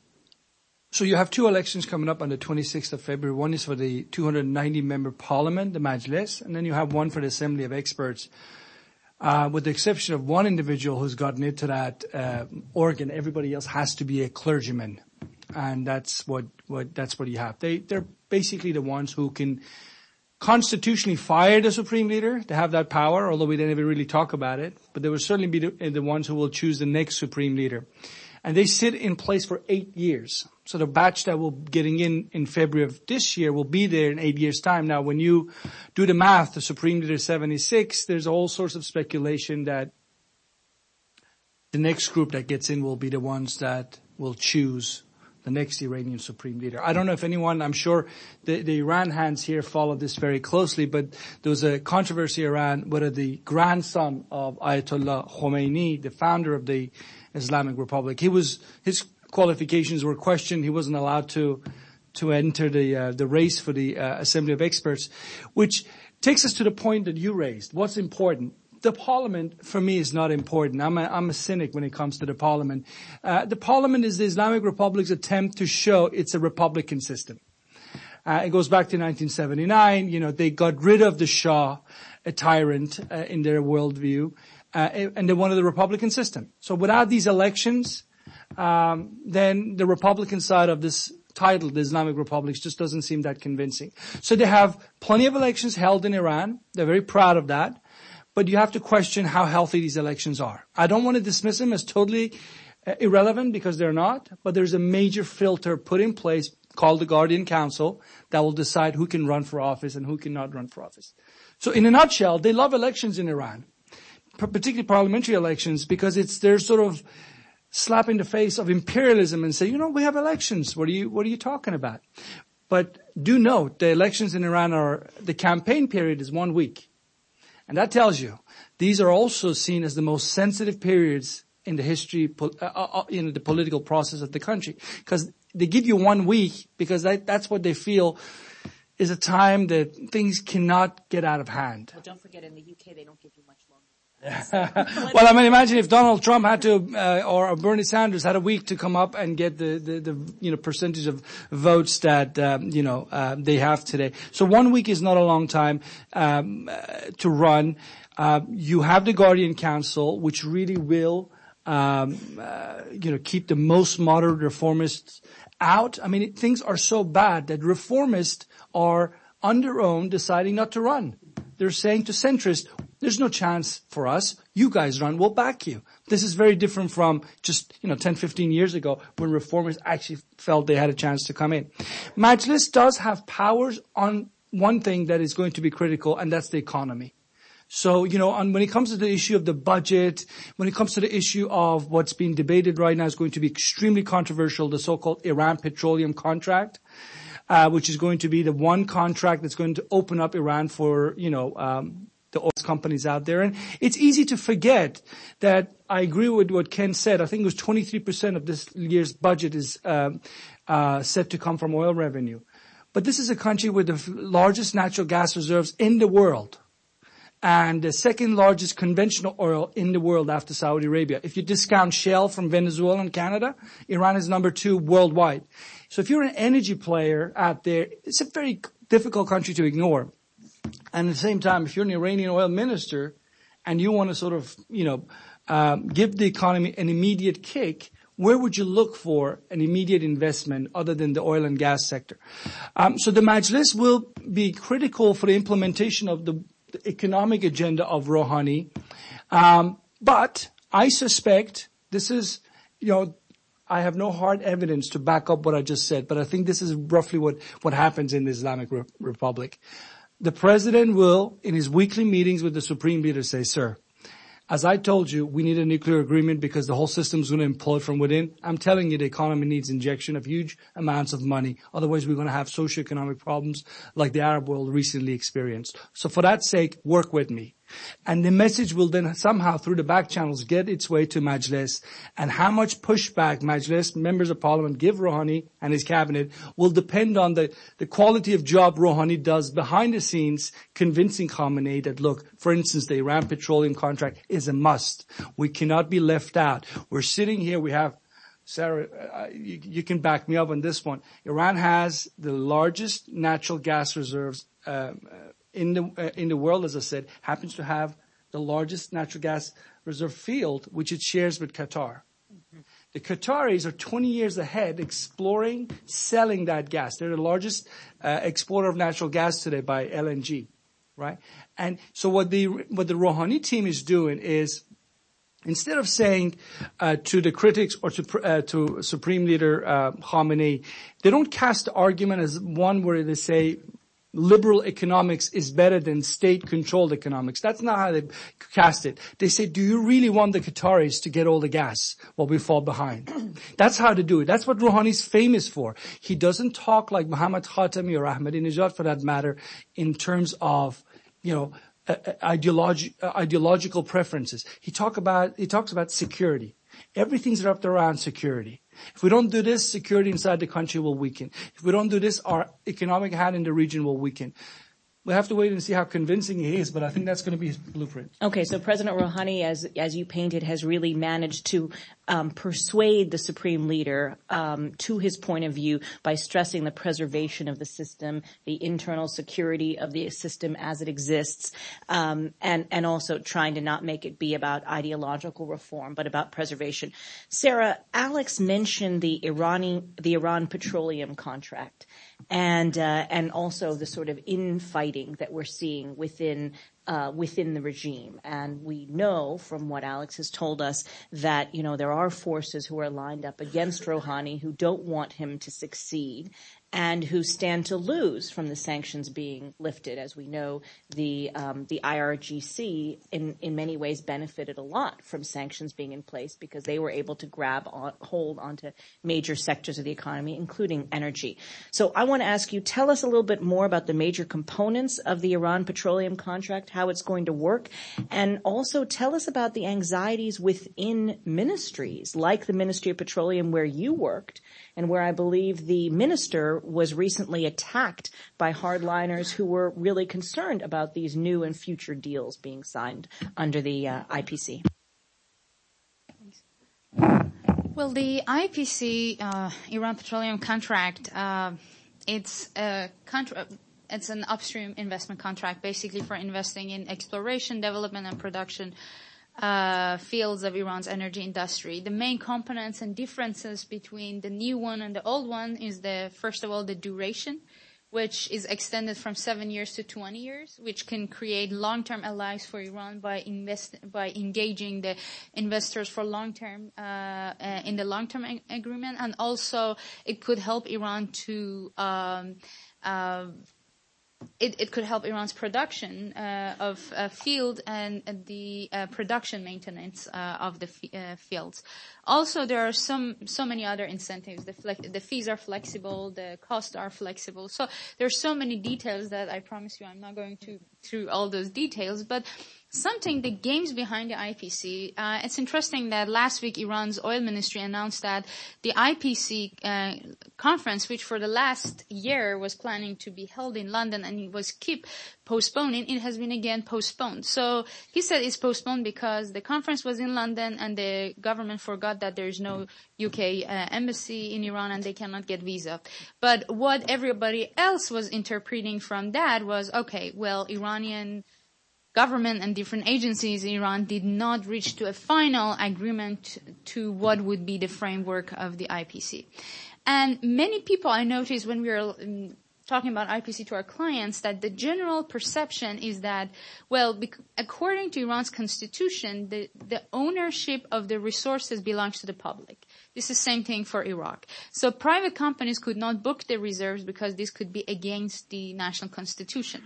So you have two elections coming up on the twenty-sixth of February. One is for the two hundred ninety member parliament, the Majlis, and then you have one for the Assembly of Experts. Uh, with the exception of one individual who's gotten into that uh, organ, everybody else has to be a clergyman, and that's what, what that's what you have. They they're basically the ones who can constitutionally fire the supreme leader. They have that power, although we didn't ever really talk about it. But they will certainly be the, the ones who will choose the next supreme leader. And they sit in place for eight years. So the batch that will be getting in in February of this year will be there in eight years' time. Now, when you do the math, the Supreme Leader is seventy-six, there's all sorts of speculation that the next group that gets in will be the ones that will choose the next Iranian Supreme Leader. I don't know if anyone, I'm sure the, the Iran hands here follow this very closely, but there was a controversy around whether the grandson of Ayatollah Khomeini, the founder of the Islamic Republic, he was, his qualifications were questioned. He wasn't allowed to, to enter the, uh, the race for the uh, Assembly of Experts, which takes us to the point that you raised. What's important? The parliament, for me, is not important. I'm a, I'm a cynic when it comes to the parliament. Uh, the parliament is the Islamic Republic's attempt to show it's a republican system. Uh, it goes back to nineteen seventy-nine. You know, they got rid of the Shah, a tyrant uh, in their worldview, uh, and they wanted the republican system. So without these elections, um, then the republican side of this title, the Islamic Republic, just doesn't seem that convincing. So they have plenty of elections held in Iran. They're very proud of that. But you have to question how healthy these elections are. I don't want to dismiss them as totally uh, irrelevant, because they're not, but there's a major filter put in place called the Guardian Council that will decide who can run for office and who cannot run for office. So in a nutshell, they love elections in Iran, particularly parliamentary elections, because it's their sort of slap in the face of imperialism and say, you know, we have elections. What are you, what are you talking about? But do note, the elections in Iran are, the campaign period is one week. And that tells you these are also seen as the most sensitive periods in the history, uh, uh, in the political process of the country, because they give you one week because that, that's what they feel is a time that things cannot get out of hand. Well, don't forget, in the U K they don't give you much longer. Well, I mean, imagine if Donald Trump had to, uh, or Bernie Sanders had a week to come up and get the, the, the you know, percentage of votes that, um, you know, uh, they have today. So one week is not a long time, um, uh, to run. Uh, you have the Guardian Council, which really will, um, uh, you know, keep the most moderate reformists out. I mean, it, things are so bad that reformists are on their own deciding not to run. They're saying to centrists, there's no chance for us. You guys run. We'll back you. This is very different from just, you know, ten, fifteen years ago when reformers actually felt they had a chance to come in. Majlis does have powers on one thing that is going to be critical, and that's the economy. So, you know, on, when it comes to the issue of the budget, when it comes to the issue of what's being debated right now is going to be extremely controversial, the so-called Iran petroleum contract, uh, which is going to be the one contract that's going to open up Iran for, you know, um, the oil companies out there. And it's easy to forget that I agree with what Ken said. I think it was twenty-three percent of this year's budget is um, uh, set to come from oil revenue. But this is a country with the largest natural gas reserves in the world and the second largest conventional oil in the world after Saudi Arabia. If you discount Shell from Venezuela and Canada, Iran is number two worldwide. So if you're an energy player out there, it's a very difficult country to ignore. And at the same time, if you're an Iranian oil minister and you want to sort of, you know, um, give the economy an immediate kick, where would you look for an immediate investment other than the oil and gas sector? Um, so the Majlis will be critical for the implementation of the, the economic agenda of Rouhani. Um, but I suspect this is, you know, I have no hard evidence to back up what I just said, but I think this is roughly what, what happens in the Islamic Re- Republic. The president will, in his weekly meetings with the supreme leader, say, sir, as I told you, we need a nuclear agreement because the whole system is going to implode from within. I'm telling you, the economy needs injection of huge amounts of money. Otherwise, we're going to have socioeconomic problems like the Arab world recently experienced. So for that sake, work with me. And the message will then somehow through the back channels get its way to Majlis, and how much pushback Majlis, members of parliament, give Rouhani and his cabinet will depend on the, the quality of job Rouhani does behind the scenes convincing Khamenei that, look, for instance, the Iran petroleum contract is a must. We cannot be left out. We're sitting here, we have Sarah, uh, you, you can back me up on this one. Iran has the largest natural gas reserves um, uh, in the uh, in the world, as I said, happens to have the largest natural gas reserve field, which it shares with Qatar. Mm-hmm. The Qataris are twenty years ahead exploring, selling that gas. They're the largest uh, exporter of natural gas today by L N G, right? And so what the what the Rouhani team is doing is, instead of saying uh, to the critics or to uh, to Supreme Leader uh, Khamenei, they don't cast the argument as one where they say liberal economics is better than state-controlled economics. That's not how they cast it. They say, do you really want the Qataris to get all the gas while we fall behind? That's how to do it. That's what Rouhani's famous for. He doesn't talk like Mohammad Khatami or Ahmadinejad, for that matter, in terms of, you know, uh, ideologi- uh, ideological preferences. He talk about, he talks about security. Everything's wrapped around security. If we don't do this, security inside the country will weaken. If we don't do this, our economic hand in the region will weaken. We'll have to wait and see how convincing he is, but I think that's going to be his blueprint. Okay, so President Rouhani, as as you painted, has really managed to um, persuade the Supreme Leader um, to his point of view by stressing the preservation of the system, the internal security of the system as it exists, um, and and also trying to not make it be about ideological reform, but about preservation. Sarah, Alex mentioned the Irani, the Iran petroleum contract, and uh, and also the sort of infighting that we're seeing within uh, within the regime. And we know from what Alex has told us that, you know, there are forces who are lined up against Rouhani who don't want him to succeed and who stand to lose from the sanctions being lifted. As we know, the um, the I R G C in, in many ways benefited a lot from sanctions being in place because they were able to grab on, hold onto major sectors of the economy, including energy. So I want to ask you, tell us a little bit more about the major components of the Iran petroleum contract, how it's going to work, and also tell us about the anxieties within ministries, like the Ministry of Petroleum where you worked, and where I believe the minister was recently attacked by hardliners who were really concerned about these new and future deals being signed under the uh, I P C. Well, the I P C, uh, Iran Petroleum Contract, uh, it's a contract. It's an upstream investment contract, basically for investing in exploration, development, and production uh fields of Iran's energy industry. The main components and differences between the new one and the old one is the, first of all, the duration, which is extended from seven years to twenty years, which can create long-term allies for Iran by invest by engaging the investors for long-term uh, uh in the long-term ag- agreement, and also it could help Iran to um uh It, it could help Iran's production uh, of uh, field and uh, the uh, production maintenance uh, of the f- uh, fields. Also, there are some so many other incentives. The, flex- the fees are flexible, the costs are flexible. So there are so many details that I promise you I'm not going to through all those details, but something, the games behind the I P C. Uh, it's interesting that last week Iran's oil ministry announced that the I P C uh, conference, which for the last year was planning to be held in London and it was keep postponing, it has been again postponed. So he said it's postponed because the conference was in London and the government forgot that there is no U K uh, embassy in Iran and they cannot get visa. But what everybody else was interpreting from that was, okay, well, Iranian government and different agencies in Iran did not reach to a final agreement to what would be the framework of the I P C. And many people I noticed when we were um, talking about I P C to our clients that the general perception is that, well, bec- according to Iran's constitution, the, the ownership of the resources belongs to the public. This is the same thing for Iraq. So private companies could not book their reserves because this could be against the national constitution.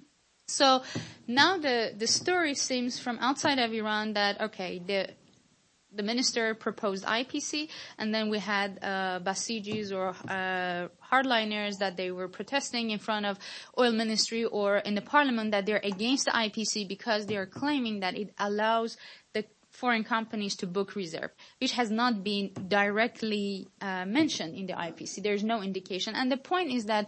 So now the, the story seems from outside of Iran that, okay, the the minister proposed I P C, and then we had uh, Basijis or uh, hardliners that they were protesting in front of oil ministry or in the parliament that they're against the I P C because they are claiming that it allows the foreign companies to book reserve, which has not been directly uh, mentioned in the I P C. There's no indication. And the point is that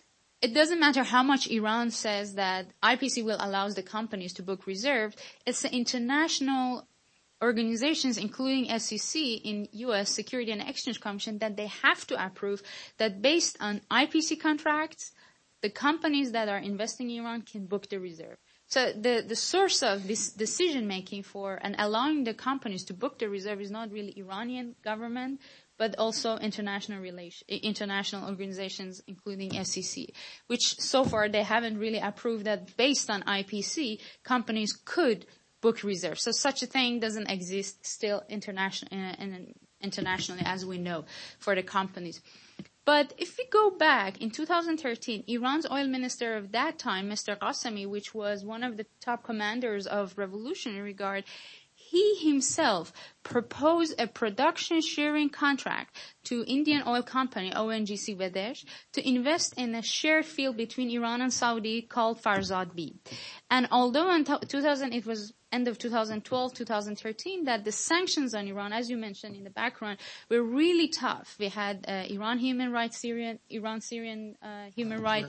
it doesn't matter how much Iran says that I P C will allow the companies to book reserve. It's the international organizations, including S E C in U S Security and Exchange Commission, that they have to approve that based on I P C contracts, the companies that are investing in Iran can book the reserve. So the, the source of this decision making for and allowing the companies to book the reserve is not really Iranian government, but also international relation, international organizations, including S E C, which so far they haven't really approved that based on I P C, companies could book reserves. So such a thing doesn't exist still international, uh, internationally as we know for the companies. But if we go back in two thousand thirteen, Iran's oil minister of that time, Mister Qasemi, which was one of the top commanders of Revolutionary Guard, he himself proposed a production sharing contract to Indian oil company O N G C Videsh to invest in a shared field between Iran and Saudi called Farzad B. And although in two thousand, it was end of two thousand twelve, two thousand thirteen, that the sanctions on Iran, as you mentioned in the background, were really tough. We had uh, Iran Human Rights, Syrian, Iran Syrian uh, Human Rights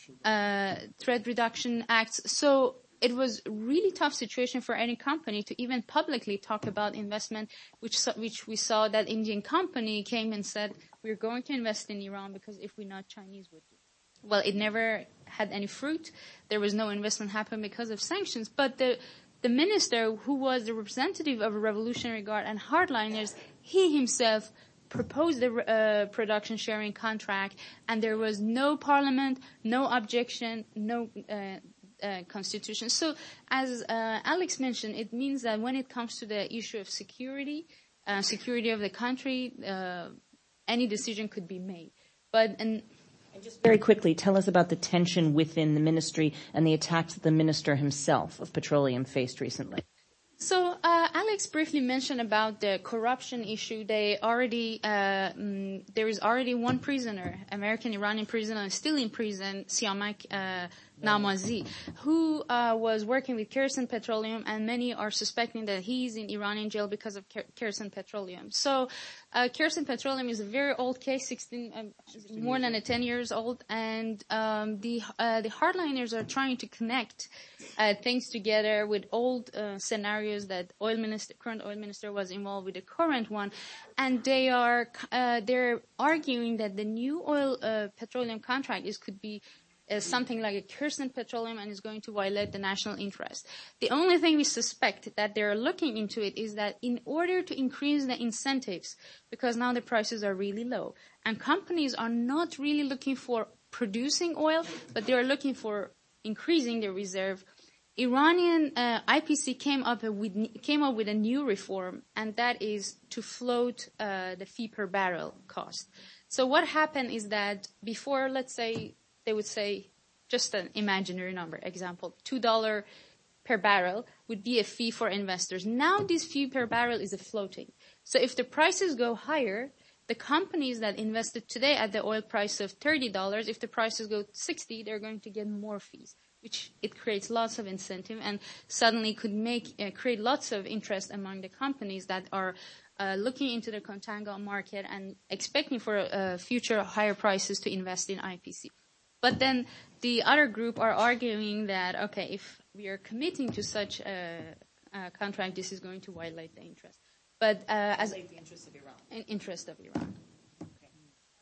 uh, Threat Reduction Acts. So it was a really tough situation for any company to even publicly talk about investment, which which we saw that Indian company came and said, we're going to invest in Iran because if we're not, Chinese would do. Well, it never had any fruit. There was no investment happen because of sanctions. But the the minister, who was the representative of a Revolutionary Guard and hardliners, he himself proposed the uh, production sharing contract, and there was no parliament, no objection, no uh, uh, constitution. So as uh, Alex mentioned, it means that when it comes to the issue of security, uh, security of the country, uh, any decision could be made. But and And just very quickly, tell us about the tension within the ministry and the attacks that the minister himself of petroleum faced recently. So uh, Alex briefly mentioned about the corruption issue. They already uh, mm, there is already one prisoner, American Iranian prisoner, still in prison, Siamak uh, Namazi, who uh, was working with Kherson Petroleum, and many are suspecting that he's in Iranian jail because of Kherson Petroleum. So uh, Kherson Petroleum is a very old case, sixteen, uh, more than a ten years old, and um, the uh, the hardliners are trying to connect uh, things together with old uh, scenarios that oil minister, current oil minister was involved with the current one, and they are uh, they're arguing that the new oil uh, petroleum contract is could be Uh, something like a Kherson Petroleum and is going to violate the national interest. The only thing we suspect that they're looking into it is that in order to increase the incentives, because now the prices are really low, and companies are not really looking for producing oil, but they are looking for increasing their reserve, Iranian uh, I P C came up with came up with a new reform, and that is to float uh, the fee per barrel cost. So what happened is that before, let's say, they would say, just an imaginary number, example, two dollars per barrel would be a fee for investors. Now this fee per barrel is a floating. So if the prices go higher, the companies that invested today at the oil price of thirty dollars, if the prices go sixty, they're going to get more fees, which it creates lots of incentive and suddenly could make uh, create lots of interest among the companies that are uh, looking into the contango market and expecting for uh, future higher prices to invest in I P C. But then the other group are arguing that, okay, if we are committing to such a, a contract, this is going to violate the interest. But uh, as the interest of Iran. An interest of Iran. Okay.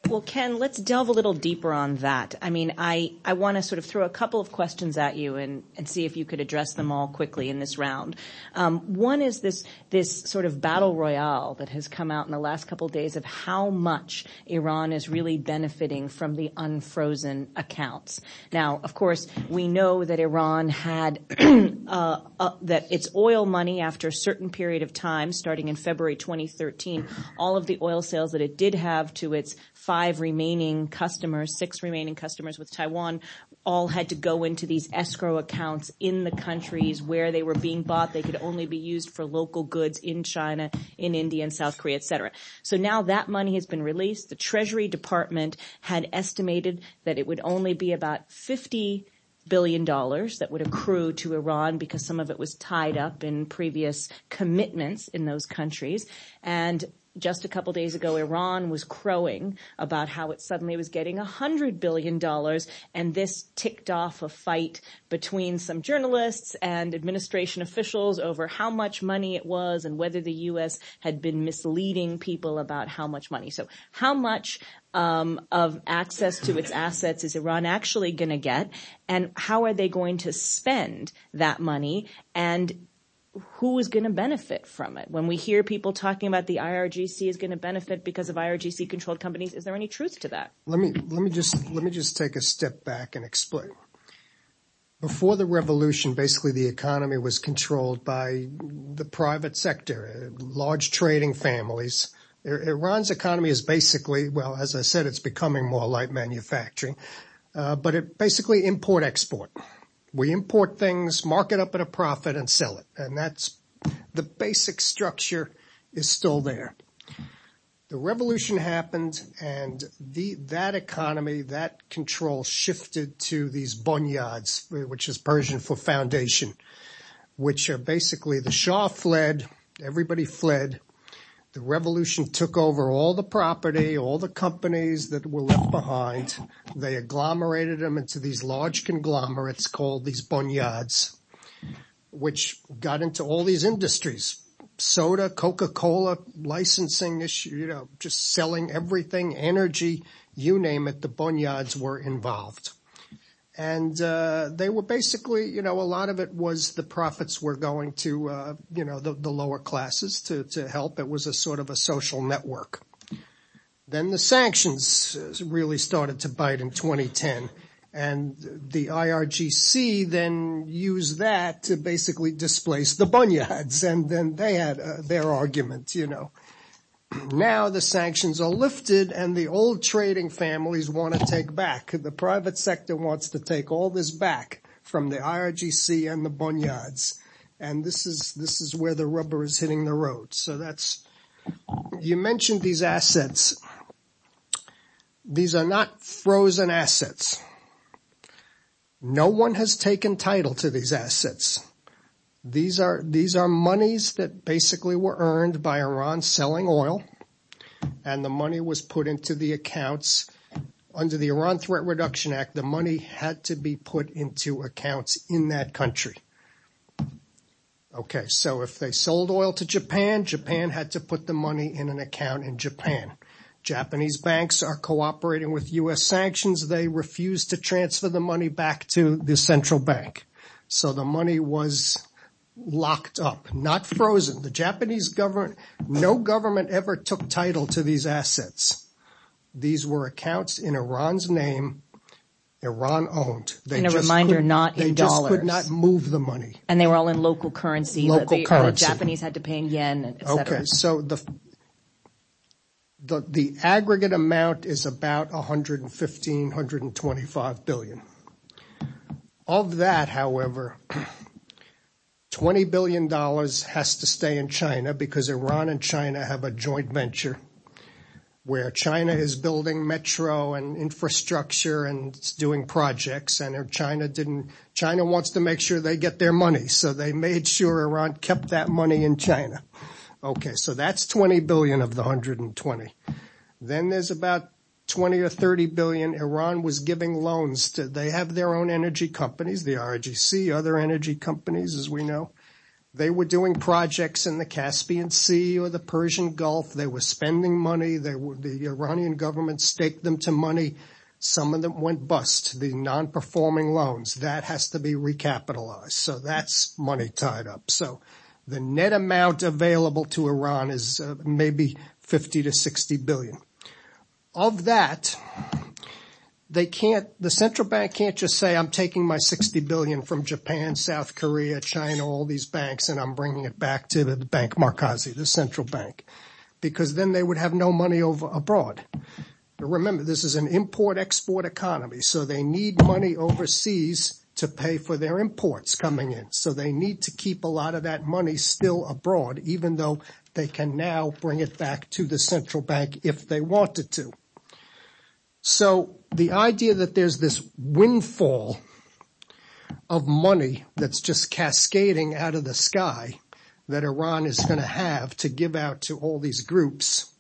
Well, Ken, let's delve a little deeper on that. I mean, I, I want to sort of throw a couple of questions at you and, and see if you could address them all quickly in this round. Um, one is this, this sort of battle royale that has come out in the last couple of days of how much Iran is really benefiting from the unfrozen accounts. Now, of course, we know that Iran had, uh, uh, that its oil money after a certain period of time, starting in February twenty thirteen, all of the oil sales that it did have to its five remaining customers, six remaining customers with Taiwan, all had to go into these escrow accounts in the countries where they were being bought. They could only be used for local goods in China, in India, and South Korea, et cetera. So now that money has been released. The Treasury Department had estimated that it would only be about fifty billion dollars that would accrue to Iran because some of it was tied up in previous commitments in those countries. And just a couple days ago, Iran was crowing about how it suddenly was getting one hundred billion dollars, and this ticked off a fight between some journalists and administration officials over how much money it was and whether the U S had been misleading people about how much money. So how much um, of access to its assets is Iran actually going to get, and how are they going to spend that money, and who is going to benefit from it? When we hear people talking about the I R G C is going to benefit because of I R G C-controlled companies, is there any truth to that? Let me let me just let me just take a step back and explain. Before the revolution, basically the economy was controlled by the private sector, large trading families. Iran's economy is basically, well, as I said, it's becoming more light manufacturing, uh, but it basically import-export. We import things, mark it up at a profit, and sell it. And that's the basic structure is still there. The revolution happened, and the, that economy, that control shifted to these bunyads, which is Persian for foundation, which are basically the Shah fled, everybody fled. The revolution took over all the property, all the companies that were left behind. They agglomerated them into these large conglomerates called these bunyads, which got into all these industries. Soda, Coca-Cola, licensing issue, you know, just selling everything, energy, you name it, the bunyads were involved. And uh they were basically, you know, a lot of it was the profits were going to, uh you know, the, the lower classes to, to help. It was a sort of a social network. Then the sanctions really started to bite in twenty ten. And the I R G C then used that to basically displace the bunyads. And then they had uh, their argument, you know. Now the sanctions are lifted and the old trading families want to take back. The private sector wants to take all this back from the I R G C and the bunyads. And this is, this is where the rubber is hitting the road. So that's, you mentioned these assets. These are not frozen assets. No one has taken title to these assets. These are, these are monies that basically were earned by Iran selling oil, and the money was put into the accounts. Under the Iran Threat Reduction Act, the money had to be put into accounts in that country. Okay, so if they sold oil to Japan, Japan had to put the money in an account in Japan. Japanese banks are cooperating with U S sanctions. They refuse to transfer the money back to the central bank. So the money was locked up, not frozen. The Japanese government, no government ever took title to these assets. These were accounts in Iran's name, Iran owned. They and a reminder, not in dollars. They just could not move the money. And they were all in local currency. Local the, currency. The Japanese had to pay in yen, et cetera. Okay, so the the the aggregate amount is about one hundred fifteen, one hundred twenty-five billion. Of that, however, twenty billion dollars has to stay in China because Iran and China have a joint venture where China is building metro and infrastructure and it's doing projects, and China didn't, China wants to make sure they get their money, so they made sure Iran kept that money in China. Okay, so that's twenty billion of the one hundred twenty. Then there's about twenty or thirty billion Iran was giving loans to. They have their own energy companies, the I R G C, other energy companies, as we know. They were doing projects in the Caspian Sea or the Persian Gulf. They were spending money. They were, the Iranian government staked them to money. Some of them went bust, the non-performing loans. That has to be recapitalized. So that's money tied up. So the net amount available to Iran is uh, maybe fifty to sixty billion. Of that, they can't, the central bank can't just say, I'm taking my sixty billion from Japan, South Korea, China, all these banks, and I'm bringing it back to the Bank Markazi, the central bank, because then they would have no money over abroad. But remember, this is an import-export economy, so they need money overseas to pay for their imports coming in. So they need to keep a lot of that money still abroad, even though they can now bring it back to the central bank if they wanted to. So the idea that there's this windfall of money that's just cascading out of the sky that Iran is going to have to give out to all these groups,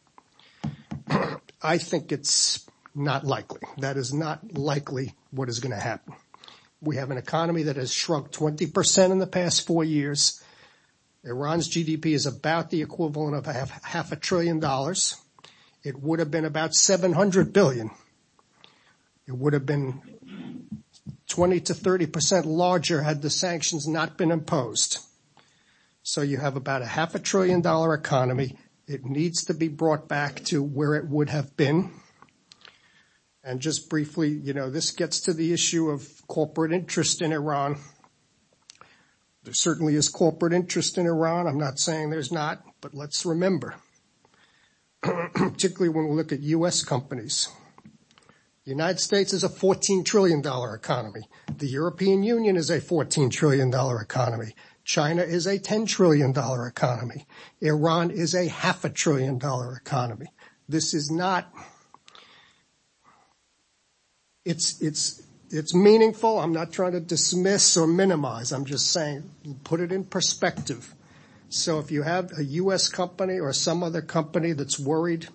I think it's not likely. That is not likely what is going to happen. We have an economy that has shrunk twenty percent in the past four years. Iran's G D P is about the equivalent of half, half a trillion dollars. It would have been about seven hundred billion. It would have been twenty to thirty percent larger had the sanctions not been imposed. So you have about a half a trillion dollar economy. It needs to be brought back to where it would have been. And just briefly, you know, this gets to the issue of corporate interest in Iran. There certainly is corporate interest in Iran. I'm not saying there's not, but let's remember, particularly when we look at U S companies. The United States is a fourteen trillion dollars economy. The European Union is a fourteen trillion dollars economy. China is a ten trillion dollars economy. Iran is a half a trillion dollar economy. This is not, it's, it's, it's meaningful. I'm not trying to dismiss or minimize. I'm just saying, put it in perspective. So if you have a U S company or some other company that's worried,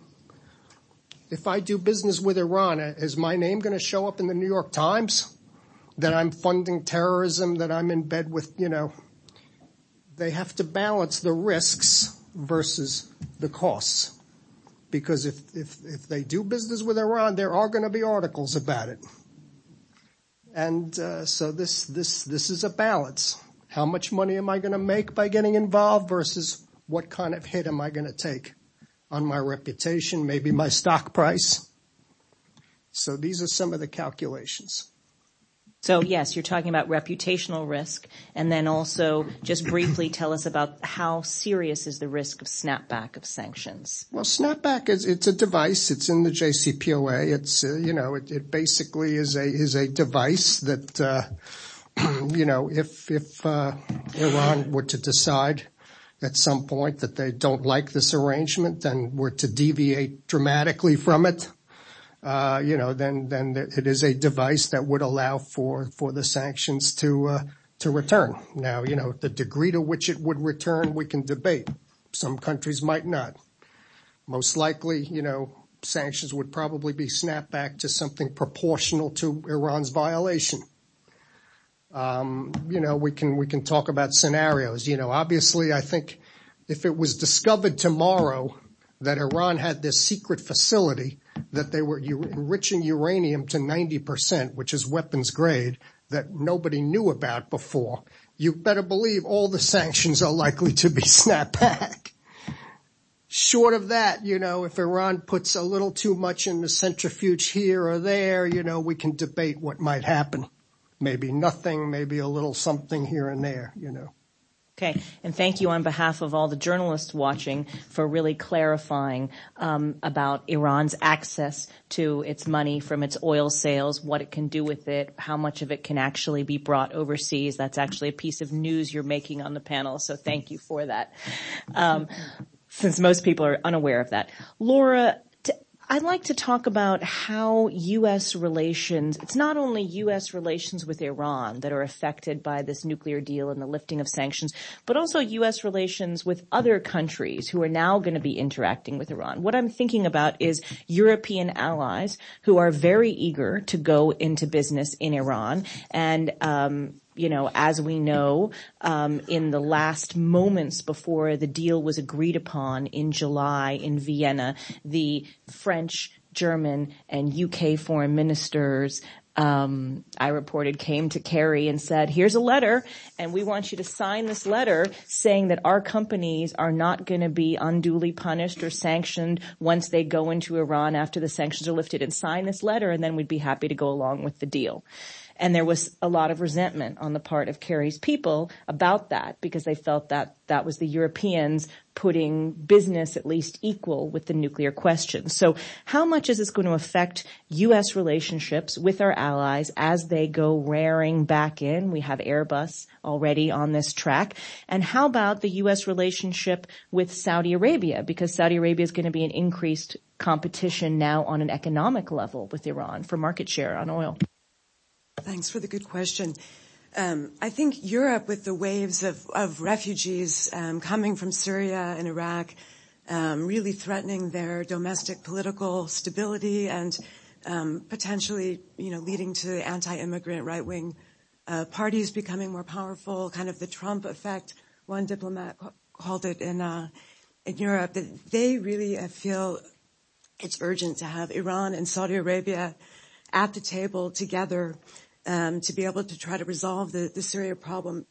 if I do business with Iran, is my name going to show up in the New York Times that I'm funding terrorism, that I'm in bed with, you know, they have to balance the risks versus the costs. Because if, if, if they do business with Iran, there are going to be articles about it. And, uh, so this, this, this is a balance. How much money am I going to make by getting involved versus what kind of hit am I going to take on my reputation, maybe my stock price? So these are some of the calculations. So yes, you're talking about reputational risk, and then also just briefly tell us about how serious is the risk of snapback of sanctions. Well, snapback is, it's a device. It's in the J C P O A. It's, uh, you know, it, it basically is a, is a device that, uh, you know, if, if, uh, Iran were to decide at some point that they don't like this arrangement and were to deviate dramatically from it, Uh, you know, then, then it is a device that would allow for, for the sanctions to, uh, to return. Now, you know, the degree to which it would return, we can debate. Some countries might not. Most likely, you know, sanctions would probably be snapped back to something proportional to Iran's violation. Um, you know, we can, we can talk about scenarios. You know, obviously, I think if it was discovered tomorrow that Iran had this secret facility that they were enriching uranium to ninety percent, which is weapons grade, that nobody knew about before, you better believe all the sanctions are likely to be snapped back. Short of that, you know, if Iran puts a little too much in the centrifuge here or there, you know, we can debate what might happen. Maybe nothing, maybe a little something here and there, you know. Okay, and thank you on behalf of all the journalists watching for really clarifying um, about Iran's access to its money from its oil sales, what it can do with it, how much of it can actually be brought overseas. That's actually a piece of news you're making on the panel, so thank you for that, um, since most people are unaware of that. Laura, t- I'd like to talk about how U S relations, it's not only U S relations with Iran that are affected by this nuclear deal and the lifting of sanctions, but also U S relations with other countries who are now going to be interacting with Iran. What I'm thinking about is European allies who are very eager to go into business in Iran, and um you know, as we know, um, in the last moments before the deal was agreed upon in July in Vienna, the French, German, and U K foreign ministers, um, I reported, came to Kerry and said, here's a letter, and we want you to sign this letter saying that our companies are not going to be unduly punished or sanctioned once they go into Iran after the sanctions are lifted, and sign this letter, and then we'd be happy to go along with the deal. And there was a lot of resentment on the part of Kerry's people about that, because they felt that that was the Europeans putting business at least equal with the nuclear question. So how much is this going to affect U S relationships with our allies as they go rearing back in? We have Airbus already on this track. And how about the U S relationship with Saudi Arabia? Because Saudi Arabia is going to be an increased competition now on an economic level with Iran for market share on oil. Thanks for the good question. Um, I think Europe, with the waves of, of refugees um, coming from Syria and Iraq, um, really threatening their domestic political stability and um, potentially, you know, leading to anti-immigrant right-wing uh, parties becoming more powerful, kind of the Trump effect. One diplomat called it in uh, in Europe. That they really uh, feel it's urgent to have Iran and Saudi Arabia at the table together. Um, to be able to try to resolve the, the Syria problem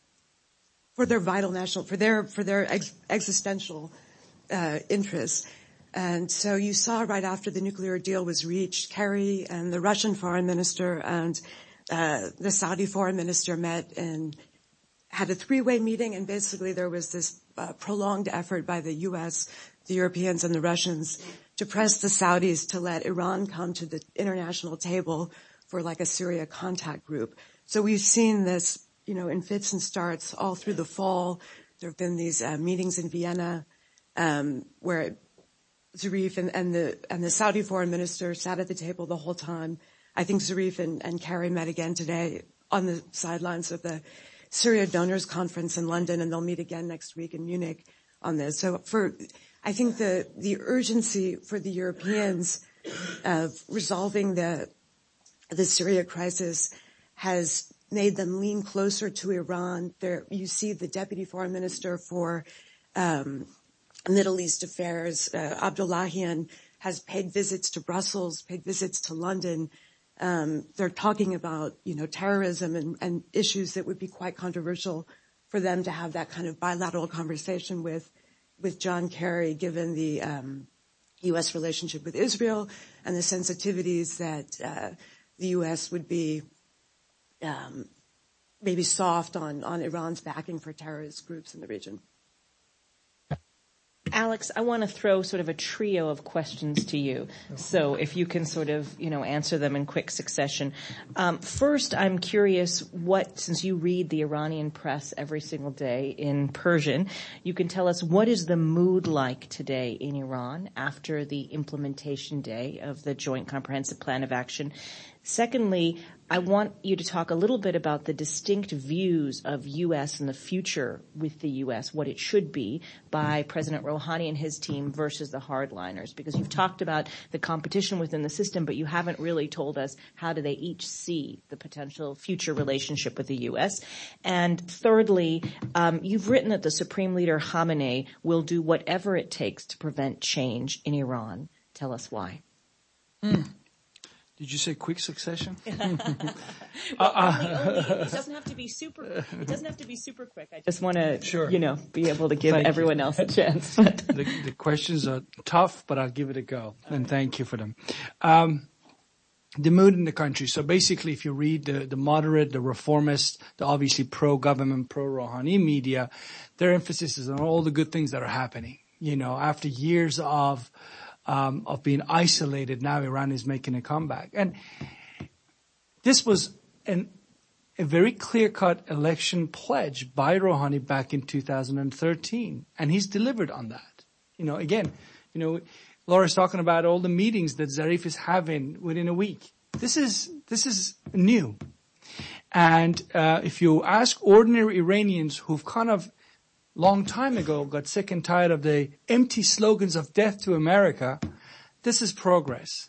for their vital national, for their, for their ex- existential, uh, interests. And so you saw right after the nuclear deal was reached, Kerry and the Russian foreign minister and, uh, the Saudi foreign minister met and had a three-way meeting, and basically there was this, uh, prolonged effort by the U S, the Europeans and the Russians to press the Saudis to let Iran come to the international table for like a Syria contact group. So we've seen this, you know, in fits and starts all through the fall. There have been these uh, meetings in Vienna um, where Zarif and, and the and the Saudi foreign minister sat at the table the whole time. I think Zarif and, and Kerry met again today on the sidelines of the Syria Donors Conference in London, and they'll meet again next week in Munich on this. So for, I think the the urgency for the Europeans of resolving the the Syria crisis has made them lean closer to Iran. There, you see the deputy foreign minister for um, Middle East affairs, uh, Abdullahian, has paid visits to Brussels, paid visits to London. Um, they're talking about, you know, terrorism and, and issues that would be quite controversial for them to have that kind of bilateral conversation with with John Kerry, given the um, U S relationship with Israel and the sensitivities that uh, the U S would be um, maybe soft on, on Iran's backing for terrorist groups in the region. Alex, I want to throw sort of a trio of questions to you. So if you can sort of, you know, answer them in quick succession. Um, first, I'm curious what, since you read the Iranian press every single day in Persian, you can tell us what is the mood like today in Iran after the implementation day of the Joint Comprehensive Plan of Action. Secondly, I want you to talk a little bit about the distinct views of U S and the future with the U S, what it should be, by President Rouhani and his team versus the hardliners, because you've talked about the competition within the system, but you haven't really told us how do they each see the potential future relationship with the U S. And thirdly, um, you've written that the Supreme Leader Khamenei will do whatever it takes to prevent change in Iran. Tell us why. Mm. Did you say quick succession? well, uh, only, only, it doesn't have to be super. It doesn't have to be super quick. I just want to, sure. you know, be able to give thank everyone you. else a chance. the, the questions are tough, but I'll give it a go. And thank you for them. Um, the mood in the country. So basically, if you read the, the moderate, the reformist, the obviously pro-government, pro-Rouhani media, their emphasis is on all the good things that are happening. You know, after years of Um, of being isolated, now Iran is making a comeback. And this was an, a very clear-cut election pledge by Rouhani back in two thousand thirteen. And he's delivered on that. You know, again, you know, Laura's talking about all the meetings that Zarif is having within a week. This is, this is new. And, uh, if you ask ordinary Iranians who've kind of long time ago got sick and tired of the empty slogans of death to America, this is progress.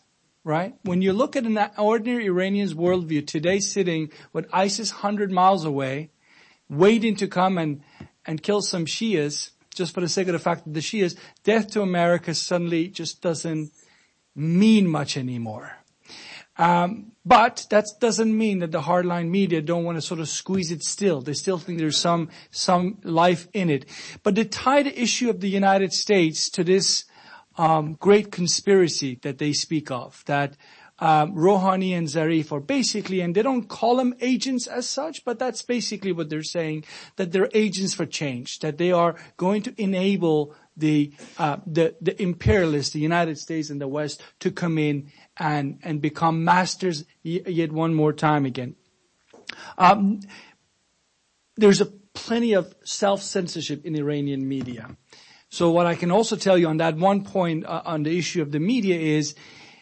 right? When you look at an ordinary Iranian's worldview today sitting with ISIS one hundred miles away, waiting to come and, and kill some Shias, just for the sake of the fact that the Shias, death to America suddenly just doesn't mean much anymore. Um, but that doesn't mean that the hardline media don't want to sort of squeeze it still. They still think there's some, some life in it. But to tie the issue of the United States to this, um, great conspiracy that they speak of, that, um, Rouhani and Zarif are basically, and they don't call them agents as such, but that's basically what they're saying, that they're agents for change, that they are going to enable the, uh, the, the imperialists, the United States and the West to come in and, and become masters yet one more time again. Um, there's a plenty of self-censorship in Iranian media. So what I can also tell you on that one point uh, on the issue of the media is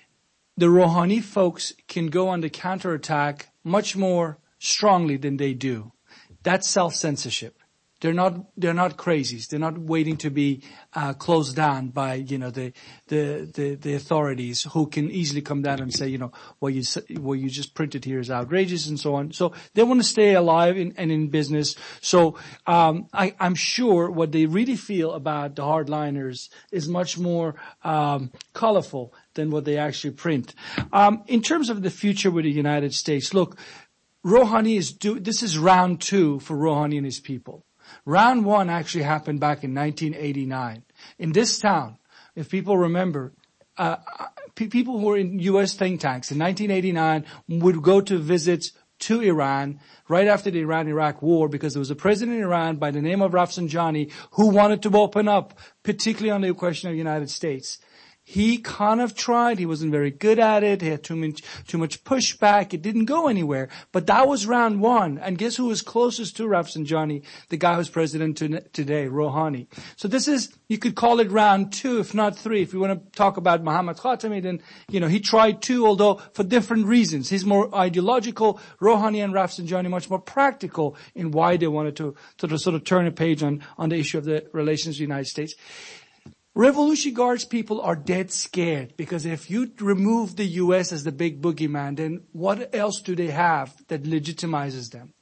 the Rouhani folks can go on the counterattack much more strongly than they do. That's self-censorship. They're not, they're not crazies. They're not waiting to be, uh, closed down by, you know, the, the, the, the authorities who can easily come down and say, you know, what you, what you just printed here is outrageous and so on. So they want to stay alive in, and in business. So, um, I, I'm sure what they really feel about the hardliners is much more, um, colorful than what they actually print. Um, in terms of the future with the United States, look, Rouhani is do, this is round two for Rouhani and his people. Round one actually happened back in nineteen eighty-nine. In this town, if people remember, uh, p- people who were in U S think tanks in nineteen eighty-nine would go to visits to Iran right after the Iran-Iraq war because there was a president in Iran by the name of Rafsanjani who wanted to open up, particularly on the question of the United States. He kind of tried. He wasn't very good at it. He had too much, too much pushback. It didn't go anywhere. But that was round one. And guess who was closest to Rafsanjani? The guy who's president to, today, Rouhani. So this is, you could call it round two, if not three. If you want to talk about Mohammad Khatami, then, you know, he tried two, although for different reasons. He's more ideological. Rouhani and Rafsanjani much more practical in why they wanted to, to sort of turn a page on, on the issue of the relations with the United States. Revolutionary Guards people are dead scared because if you remove the U S as the big boogeyman, then what else do they have that legitimizes them?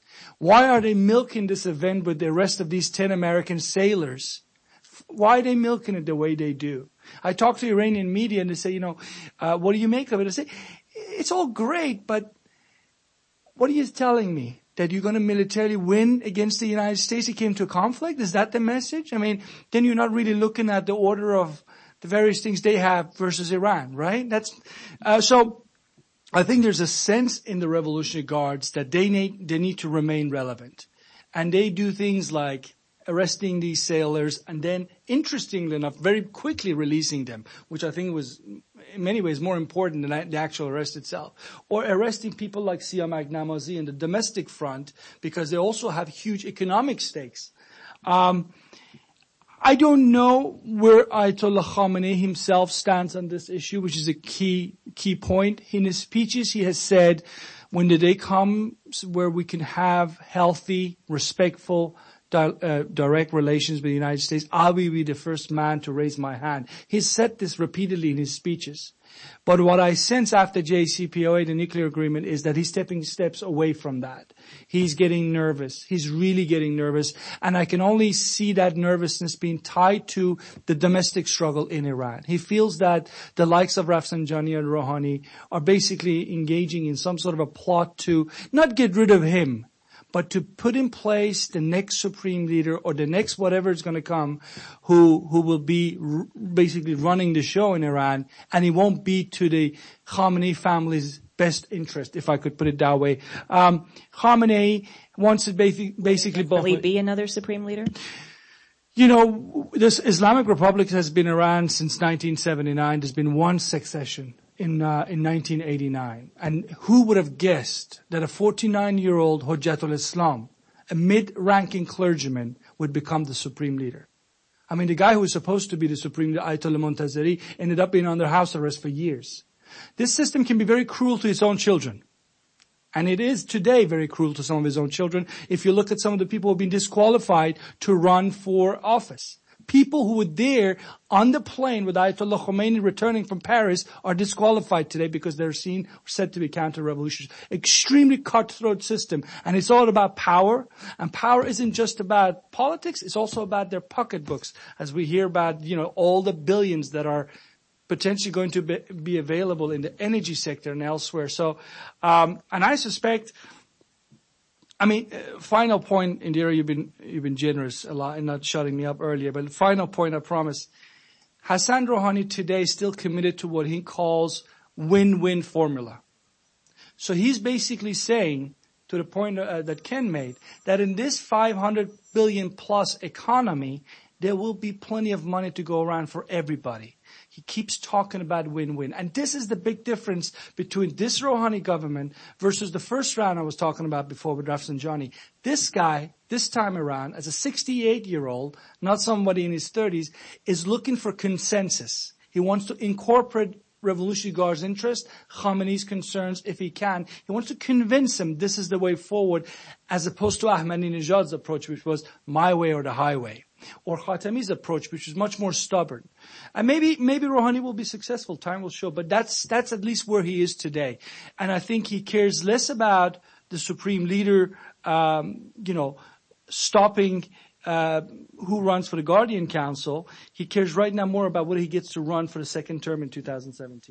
Why are they milking this event with the rest of these ten American sailors? Why are they milking it the way they do? I talk to Iranian media and they say, you know, uh, what do you make of it? I say, it's all great, but what are you telling me? That you're going to militarily win against the United States? It came to a conflict? Is that the message? I mean, then you're not really looking at the order of the various things they have versus Iran, right? That's, uh, so I think there's a sense in the Revolutionary Guards that they need, they need to remain relevant. And they do things like arresting these sailors and then, interestingly enough, very quickly releasing them, which I think was in many ways more important than the actual arrest itself. Or arresting people like Siamak Namazi in the domestic front because they also have huge economic stakes. Um, I don't know where Ayatollah Khamenei himself stands on this issue, which is a key, key point. In his speeches, he has said, when the day comes where we can have healthy, respectful, Di- uh, direct relations with the United States, I will be the first man to raise my hand. He's said this repeatedly in his speeches. But what I sense after J C P O A, the nuclear agreement, is that he's stepping steps away from that. He's getting nervous. He's really getting nervous. And I can only see that nervousness being tied to the domestic struggle in Iran. He feels that the likes of Rafsanjani and Rouhani are basically engaging in some sort of a plot to not get rid of him, but to put in place the next supreme leader or the next whatever is going to come who, who will be r- basically running the show in Iran, and it won't be to the Khamenei family's best interest, if I could put it that way. Um, Khamenei wants to basically, basically both. Will he be another supreme leader? You know, this Islamic Republic has been around since nineteen seventy-nine. There's been one succession in uh, in nineteen eighty-nine. And who would have guessed that a forty-nine-year-old Hujjatul Islam, a mid-ranking clergyman, would become the supreme leader? I mean, the guy who was supposed to be the supreme leader, Ayatollah Montazeri, ended up being under house arrest for years. This system can be very cruel to its own children. And it is today very cruel to some of his own children. If you look at some of the people who have been disqualified to run for office, people who were there on the plane with Ayatollah Khomeini returning from Paris are disqualified today because they're seen or said to be counter-revolutionaries. Extremely cutthroat system. And it's all about power. And power isn't just about politics. It's also about their pocketbooks. As we hear about, you know, all the billions that are potentially going to be, be available in the energy sector and elsewhere. So, um, and I suspect, I mean, uh, final point, Indira, you've been, you've been generous a lot in not shutting me up earlier, but final point, I promise. Hassan Rouhani today is still committed to what he calls win-win formula. So he's basically saying, to the point uh, that Ken made, that in this five hundred billion plus economy, there will be plenty of money to go around for everybody. He keeps talking about win-win. And this is the big difference between this Rouhani government versus the first round I was talking about before with Rafsanjani. This guy, this time around, as a sixty-eight-year-old, not somebody in his thirties, is looking for consensus. He wants to incorporate Revolutionary Guard's interest, Khamenei's concerns, if he can. He wants to convince him this is the way forward, as opposed to Ahmadinejad's approach, which was my way or the highway. Or Khatami's approach, which is much more stubborn. And maybe, maybe Rouhani will be successful. Time will show. But that's, that's at least where he is today. And I think he cares less about the supreme leader, um, you know, stopping, uh, who runs for the Guardian Council. He cares right now more about whether he gets to run for the second term in two thousand seventeen.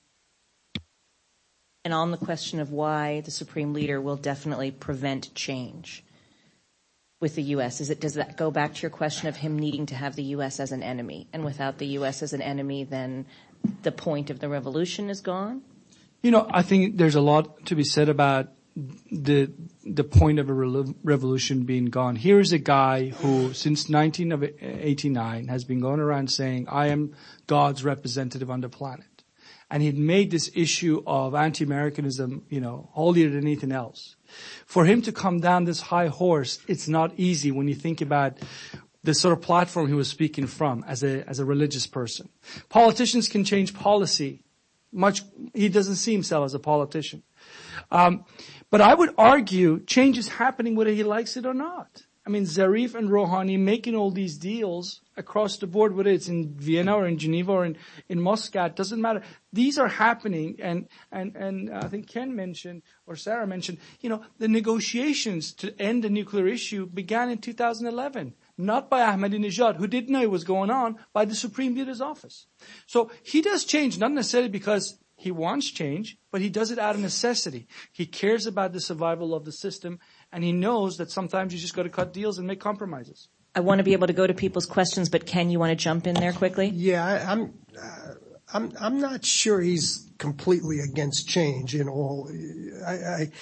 And on the question of why the supreme leader will definitely prevent change with the U S, is it, does that go back to your question of him needing to have the U S as an enemy? And without the U S as an enemy, then the point of the revolution is gone? You know, I think there's a lot to be said about the the point of a re- revolution being gone. Here's a guy who, since nineteen eighty-nine, has been going around saying, I am God's representative on the planet. And he'd made this issue of anti-Americanism, you know, holier than anything else. For him to come down this high horse, it's not easy when you think about the sort of platform he was speaking from as a, as a religious person. Politicians can change policy. Much, he doesn't see himself as a politician. Um, but I would argue change is happening whether he likes it or not. I mean, Zarif and Rouhani making all these deals across the board, whether it's in Vienna or in Geneva or in, in Moscow, it doesn't matter. These are happening, and, and, and I think Ken mentioned, or Sarah mentioned, you know, the negotiations to end the nuclear issue began in two thousand eleven. Not by Ahmadinejad, who didn't know it was going on, by the Supreme Leader's office. So he does change, not necessarily because he wants change, but he does it out of necessity. He cares about the survival of the system, and he knows that sometimes you just got to cut deals and make compromises. I want to be able to go to people's questions, but Ken, you want to jump in there quickly? Yeah, I, I'm, uh, I'm, I'm not sure he's completely against change in all. I, I,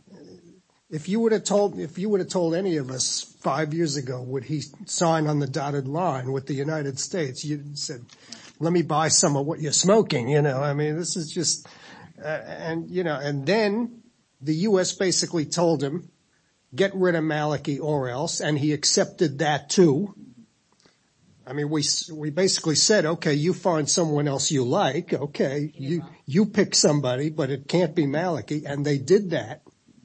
if you would have told, if you would have told any of us five years ago, would he sign on the dotted line with the United States? You'd said, let me buy some of what you're smoking, you know. I mean, this is just, uh, and, you know, and then the U S basically told him, get rid of Maliki or else, and he accepted that too. I mean, we, we basically said, okay, you find someone else you like, okay, you, you pick somebody, but it can't be Maliki, and they did that.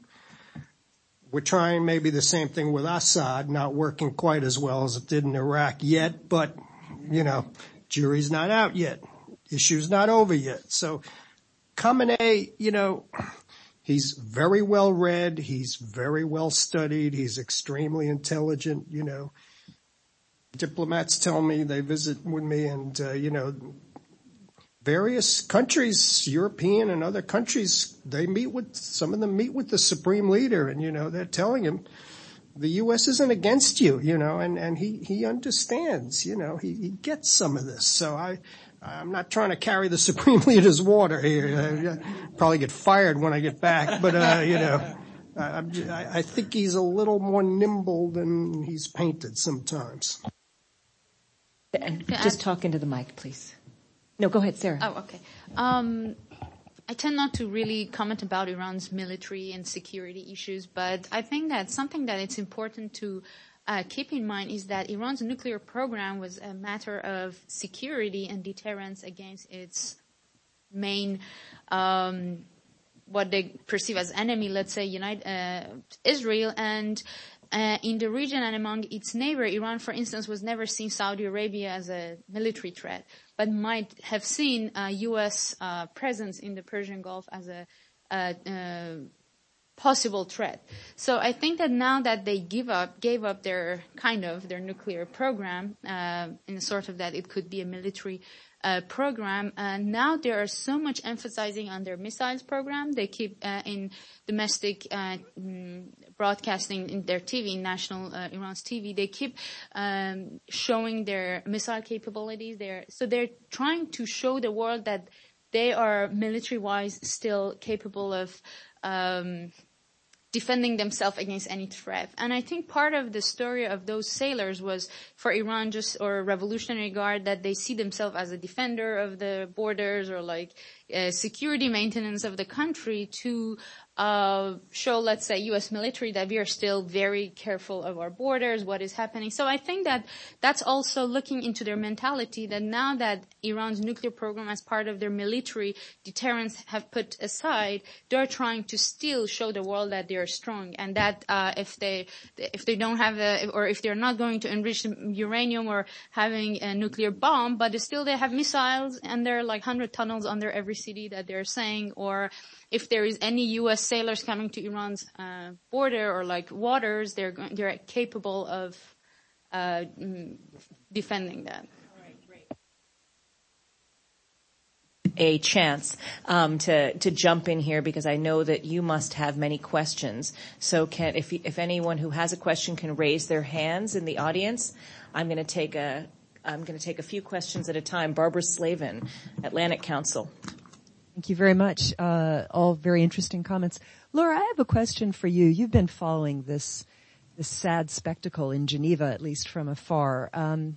We're trying maybe the same thing with Assad, not working quite as well as it did in Iraq yet, but, you know, jury's not out yet. Issue's not over yet. So Khamenei, you know, he's very well read. He's very well studied. He's extremely intelligent, you know. Diplomats tell me, they visit with me, and, uh, you know, various countries, European and other countries, they meet with, some of them meet with the supreme leader, and, you know, they're telling him, the U S isn't against you, you know, and, and he, he understands, you know, he, he gets some of this. So I, I'm not trying to carry the supreme leader's water here. I'll probably get fired when I get back, but, uh, you know, I, I think he's a little more nimble than he's painted sometimes. And just talk into the mic, please. No, go ahead, Sarah. Oh, okay. Um, I tend not to really comment about Iran's military and security issues, but I think that something that it's important to uh, keep in mind is that Iran's nuclear program was a matter of security and deterrence against its main, um, what they perceive as enemy, let's say, United, uh, Israel, and uh, in the region and among its neighbor, Iran, for instance, was never seen Saudi Arabia as a military threat, but might have seen uh, U S uh, presence in the Persian Gulf as a uh, uh, possible threat. So I think that now that they give up, gave up their kind of their nuclear program, uh, in a sort of that it could be a military uh, program, and uh, now they are so much emphasizing on their missiles program. They keep uh, in domestic uh, broadcasting in their T V, national uh, Iran's T V. They keep um, showing their missile capabilities. They're so they're trying to show the world that they are military-wise still capable of um, defending themselves against any threat. And I think part of the story of those sailors was for Iran just, or Revolutionary Guard, that they see themselves as a defender of the borders or like uh, security maintenance of the country to uh show, let's say, U S military that we are still very careful of our borders, what is happening. So I think that that's also looking into their mentality, that now that Iran's nuclear program as part of their military deterrence have put aside, they're trying to still show the world that they are strong, and that uh if they if they don't have a, or if they're not going to enrich uranium or having a nuclear bomb, but still they have missiles and there are like one hundred tunnels under every city that they're saying, or if there is any U S sailors coming to Iran's uh, border or like waters, they're going, they're capable of uh, defending that. All right, great. A chance um, to to jump in here, because I know that you must have many questions. So, can if if anyone who has a question can raise their hands in the audience, I'm going to take a I'm going to take a few questions at a time. Barbara Slavin, Atlantic Council. Thank you very much. Uh, all very interesting comments. Laura, I have a question for you. You've been following this, this sad spectacle in Geneva, at least from afar. Um,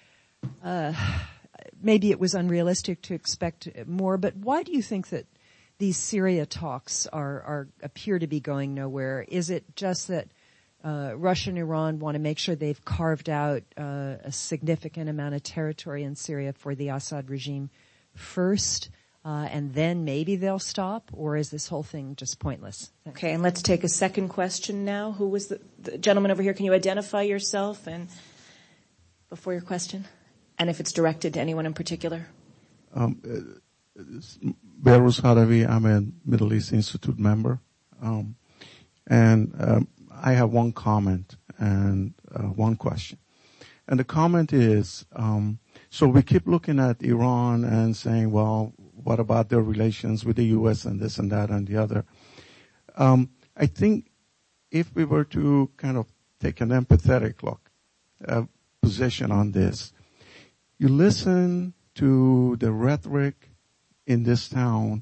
uh, maybe it was unrealistic to expect more, but why do you think that these Syria talks are, are appear to be going nowhere? Is it just that uh, Russia and Iran want to make sure they've carved out uh, a significant amount of territory in Syria for the Assad regime first? Uh, and then maybe they'll stop, or is this whole thing just pointless? Thanks. Okay, and let's take a second question now. Who was the, the gentleman over here? Can you identify yourself and before your question? And if it's directed to anyone in particular? Um, uh, Behruz Hadavi, I'm a Middle East Institute member. Um, and um, I have one comment and uh, one question. And the comment is, um, so we keep looking at Iran and saying, well, what about their relations with the U S and this and that and the other? Um, I think if we were to kind of take an empathetic look, uh, position on this, you listen to the rhetoric in this town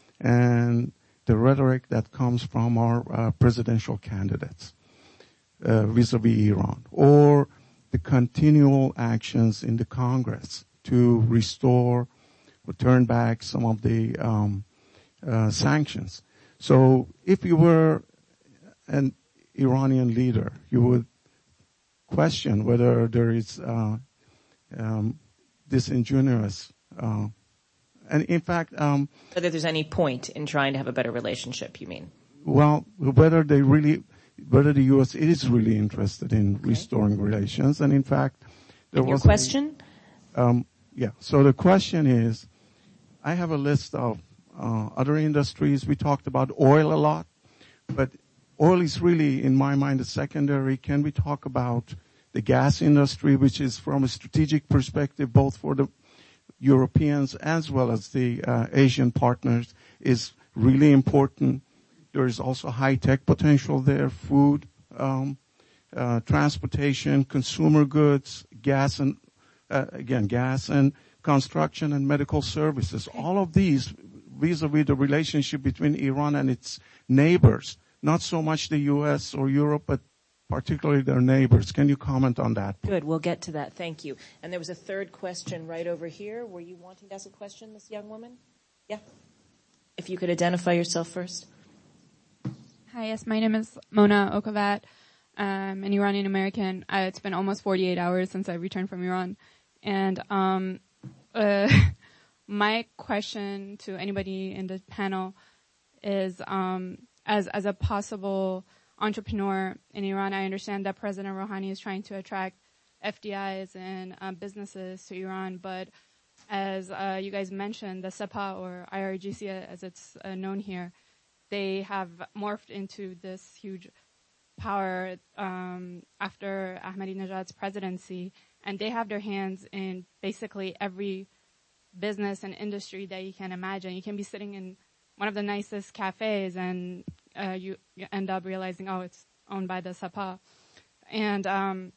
and the rhetoric that comes from our uh, presidential candidates uh, vis-a-vis Iran, or the continual actions in the Congress to restore or turn back some of the um, uh, sanctions. So if you were an Iranian leader, you would question whether there is uh, um, disingenuous, uh, and in fact, um, whether there's any point in trying to have a better relationship, you mean? Well, whether they really, whether the U S is really interested in okay. restoring relations, and in fact, there and was your question. A, um, yeah. So the question is, I have a list of uh, other industries. We talked about oil a lot, but oil is really, in my mind, a secondary. Can we talk about the gas industry, which is from a strategic perspective, both for the Europeans as well as the uh, Asian partners, is really important. There is also high-tech potential there, food, um, uh, transportation, consumer goods, gas and, uh, again, gas and construction and medical services. All of these vis-a-vis the relationship between Iran and its neighbors, not so much the U S or Europe, but particularly their neighbors. Can you comment on that? Good. We'll get to that. Thank you. And there was a third question right over here. Were you wanting to ask a question, this young woman? Yeah. If you could identify yourself first. Hi, yes, my name is Mona Okavat. I'm an Iranian American. Uh, it's been almost forty-eight hours since I returned from Iran. And um, uh, my question to anybody in the panel is, um, as as a possible entrepreneur in Iran, I understand that President Rouhani is trying to attract F D Is and um, businesses to Iran, but as uh, you guys mentioned, the Sepah, or I R G C as it's uh, known here, they have morphed into this huge power um, after Ahmadinejad's presidency, and they have their hands in basically every business and industry that you can imagine. You can be sitting in one of the nicest cafes and uh, you, you end up realizing, oh, it's owned by the Sepah. And um,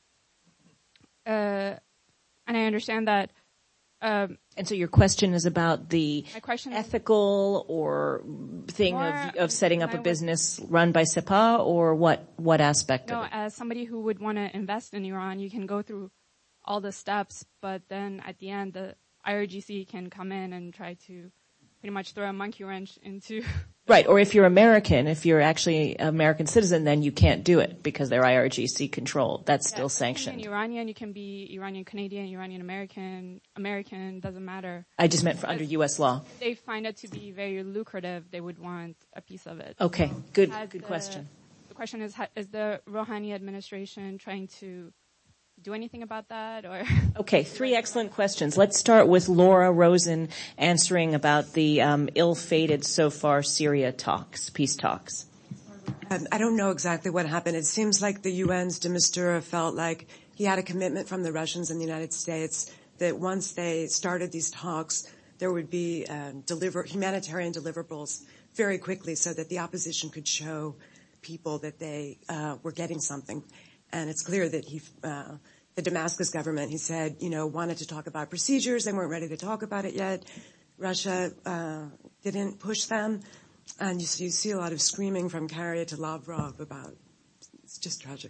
uh, and I understand that. Um, and so your question is about the ethical or thing of, of setting up a business run by Sepah, or what, what aspect no, of it? No, as somebody who would want to invest in Iran, you can go through all the steps, but then at the end, the I R G C can come in and try to pretty much throw a monkey wrench into... Right, or if you're American, if you're actually an American citizen, then you can't do it because they're I R G C controlled. That's yeah, still sanctioned. You can be an Iranian, you can be Iranian Canadian, Iranian American, American, doesn't matter. I just meant for under U S law. If they find it to be very lucrative, they would want a piece of it. Okay, so good, good the, question. The question is, is the Rouhani administration trying to do anything about that, or? Okay, three excellent questions. Let's start with Laura Rosen answering about the um, ill-fated so far Syria talks, peace talks. Um, I don't know exactly what happened. It seems like the U N's de Mistura felt like he had a commitment from the Russians and the United States that once they started these talks, there would be um, deliver humanitarian deliverables very quickly, so that the opposition could show people that they uh, were getting something. And it's clear that he, uh, the Damascus government, he said, you know, wanted to talk about procedures. They weren't ready to talk about it yet. Russia uh, didn't push them. And you, you see a lot of screaming from Karya to Lavrov about, it's just tragic.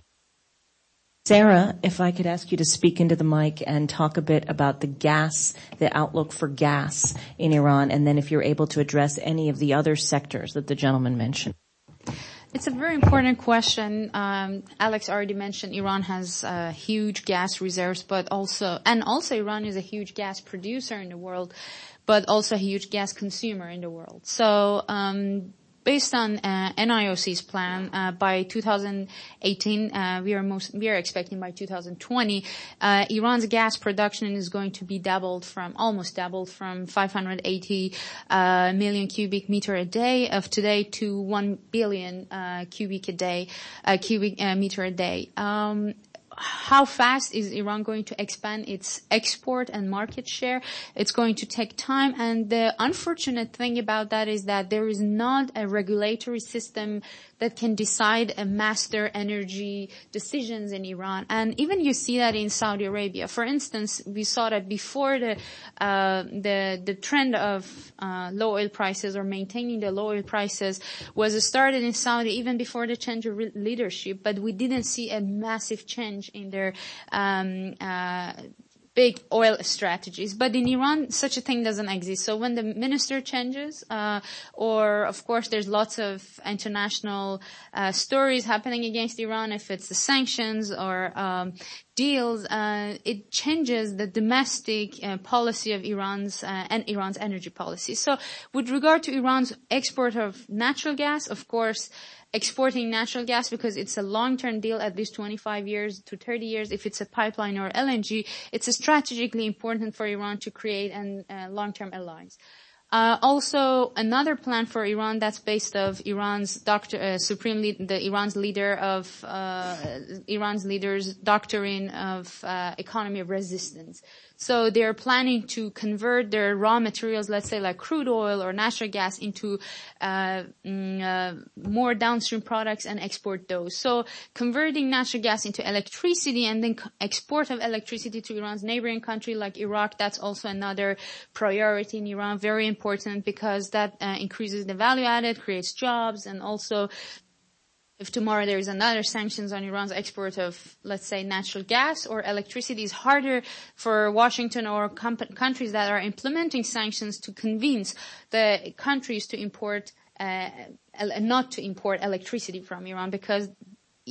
Sarah, if I could ask you to speak into the mic and talk a bit about the gas, the outlook for gas in Iran, and then if you're able to address any of the other sectors that the gentleman mentioned. It's a very important question. Um, Alex already mentioned Iran has uh, huge gas reserves, but also, and also Iran is a huge gas producer in the world, but also a huge gas consumer in the world. So, um, based on uh, N I O C's plan, uh, by two thousand eighteen, uh, we are most, we are expecting by two thousand twenty, uh, Iran's gas production is going to be doubled from, almost doubled from five hundred eighty uh, million cubic meter a day of today to one billion uh, cubic a day, uh, cubic uh, meter a day. Um, How fast is Iran going to expand its export and market share? It's going to take time, and the unfortunate thing about that is that there is not a regulatory system that can decide a master energy decisions in Iran. And even you see that in Saudi Arabia. For instance, we saw that before the uh, the the trend of uh, low oil prices or maintaining the low oil prices was started in Saudi even before the change of re- leadership, but we didn't see a massive change in their um uh big oil strategies. But in Iran, such a thing doesn't exist. So when the minister changes, uh, or of course there's lots of international uh, stories happening against Iran, if it's the sanctions or um, deals, uh, it changes the domestic uh, policy of Iran's uh, and Iran's energy policy. So with regard to Iran's export of natural gas, of course, exporting natural gas, because it's a long-term deal, at least twenty-five years to thirty years. If it's a pipeline or L N G, it's strategically important for Iran to create a uh, long-term alliance. Uh, also, another plan for Iran that's based of Iran's doctor, uh, supreme lead, the Iran's leader of uh, Iran's leader's doctrine of uh, economy of resistance. So they're planning to convert their raw materials, let's say like crude oil or natural gas, into uh, mm, uh, more downstream products and export those. So converting natural gas into electricity and then export of electricity to Iran's neighboring country like Iraq, that's also another priority in Iran, very important, because that uh, increases the value added, creates jobs, and also if tomorrow there is another sanctions on Iran's export of, let's say, natural gas or electricity, it's harder for Washington or com- countries that are implementing sanctions to convince the countries to import, uh, not to import electricity from Iran, because each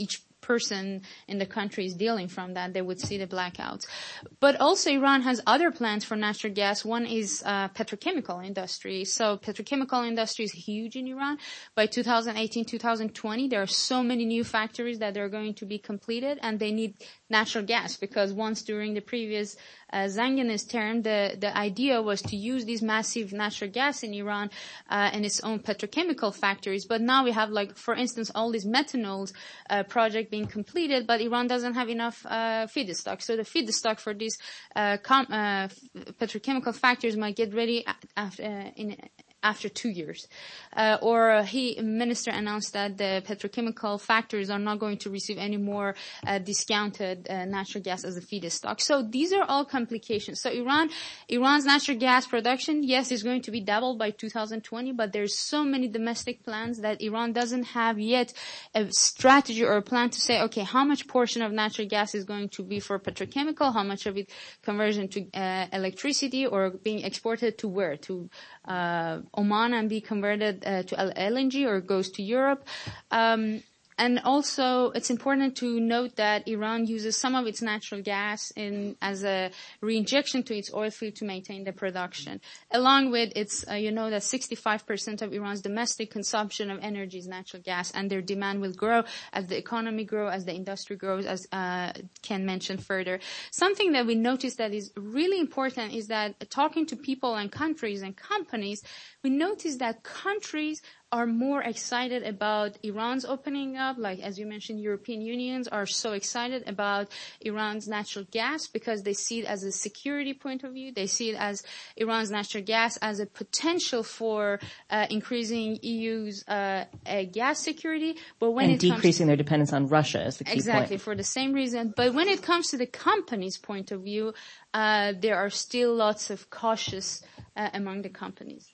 person in the country is dealing from that, they would see the blackouts. But also Iran has other plans for natural gas. One is uh, petrochemical industry. So petrochemical industry is huge in Iran. By two thousand eighteen, two thousand twenty, there are so many new factories that are going to be completed, and they need natural gas, because once during the previous uh, Zanganist term, the, the idea was to use these massive natural gas in Iran uh, and its own petrochemical factories. But now we have, like, for instance, all these methanol uh, project being completed, but Iran doesn't have enough uh, feedstock. So the feedstock for these uh, com- uh, petrochemical factories might get ready after, uh, in after two years. Uh, or uh, he, minister announced that the petrochemical factories are not going to receive any more uh, discounted uh, natural gas as a feedstock. So these are all complications. So Iran, Iran's natural gas production, yes, is going to be doubled by two thousand twenty, but there's so many domestic plans that Iran doesn't have yet a strategy or a plan to say, okay, how much portion of natural gas is going to be for petrochemical, how much of it conversion to uh, electricity, or being exported to where? To uh, Oman and be converted uh, to L N G, or goes to Europe. Um, and also, it's important to note that Iran uses some of its natural gas in as a reinjection to its oil field to maintain the production. Along with its, uh, you know, that sixty-five percent of Iran's domestic consumption of energy is natural gas, and their demand will grow as the economy grows, as the industry grows, as uh, Ken mentioned further. Something that we noticed that is really important is that talking to people and countries and companies, we noticed that countries are more excited about Iran's opening up. Like, as you mentioned, European unions are so excited about Iran's natural gas because they see it as a security point of view. They see it as Iran's natural gas as a potential for uh, increasing E U's uh, uh, gas security. But when and it decreasing comes their dependence on Russia is the key exactly point. for the same reason. But when it comes to the company's point of view, uh, there are still lots of cautious uh, among the companies.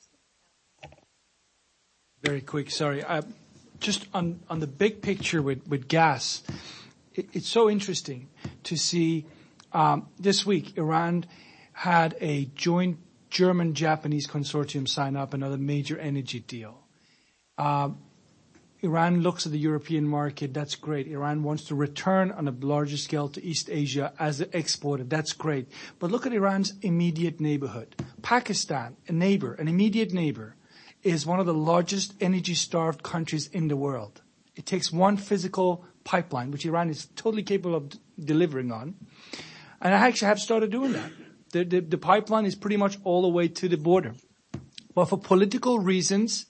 Very quick, sorry. Uh, just on, on the big picture with, with gas, it, it's so interesting to see um, this week Iran had a joint German-Japanese consortium sign up another major energy deal. Um, Iran looks at the European market. That's great. Iran wants to return on a larger scale to East Asia as an exporter. That's great. But look at Iran's immediate neighborhood. Pakistan, a neighbor, an immediate neighbor, is one of the largest energy-starved countries in the world. It takes one physical pipeline, which Iran is totally capable of d- delivering on. And I actually have started doing that. The, the, the pipeline is pretty much all the way to the border. But for political reasons,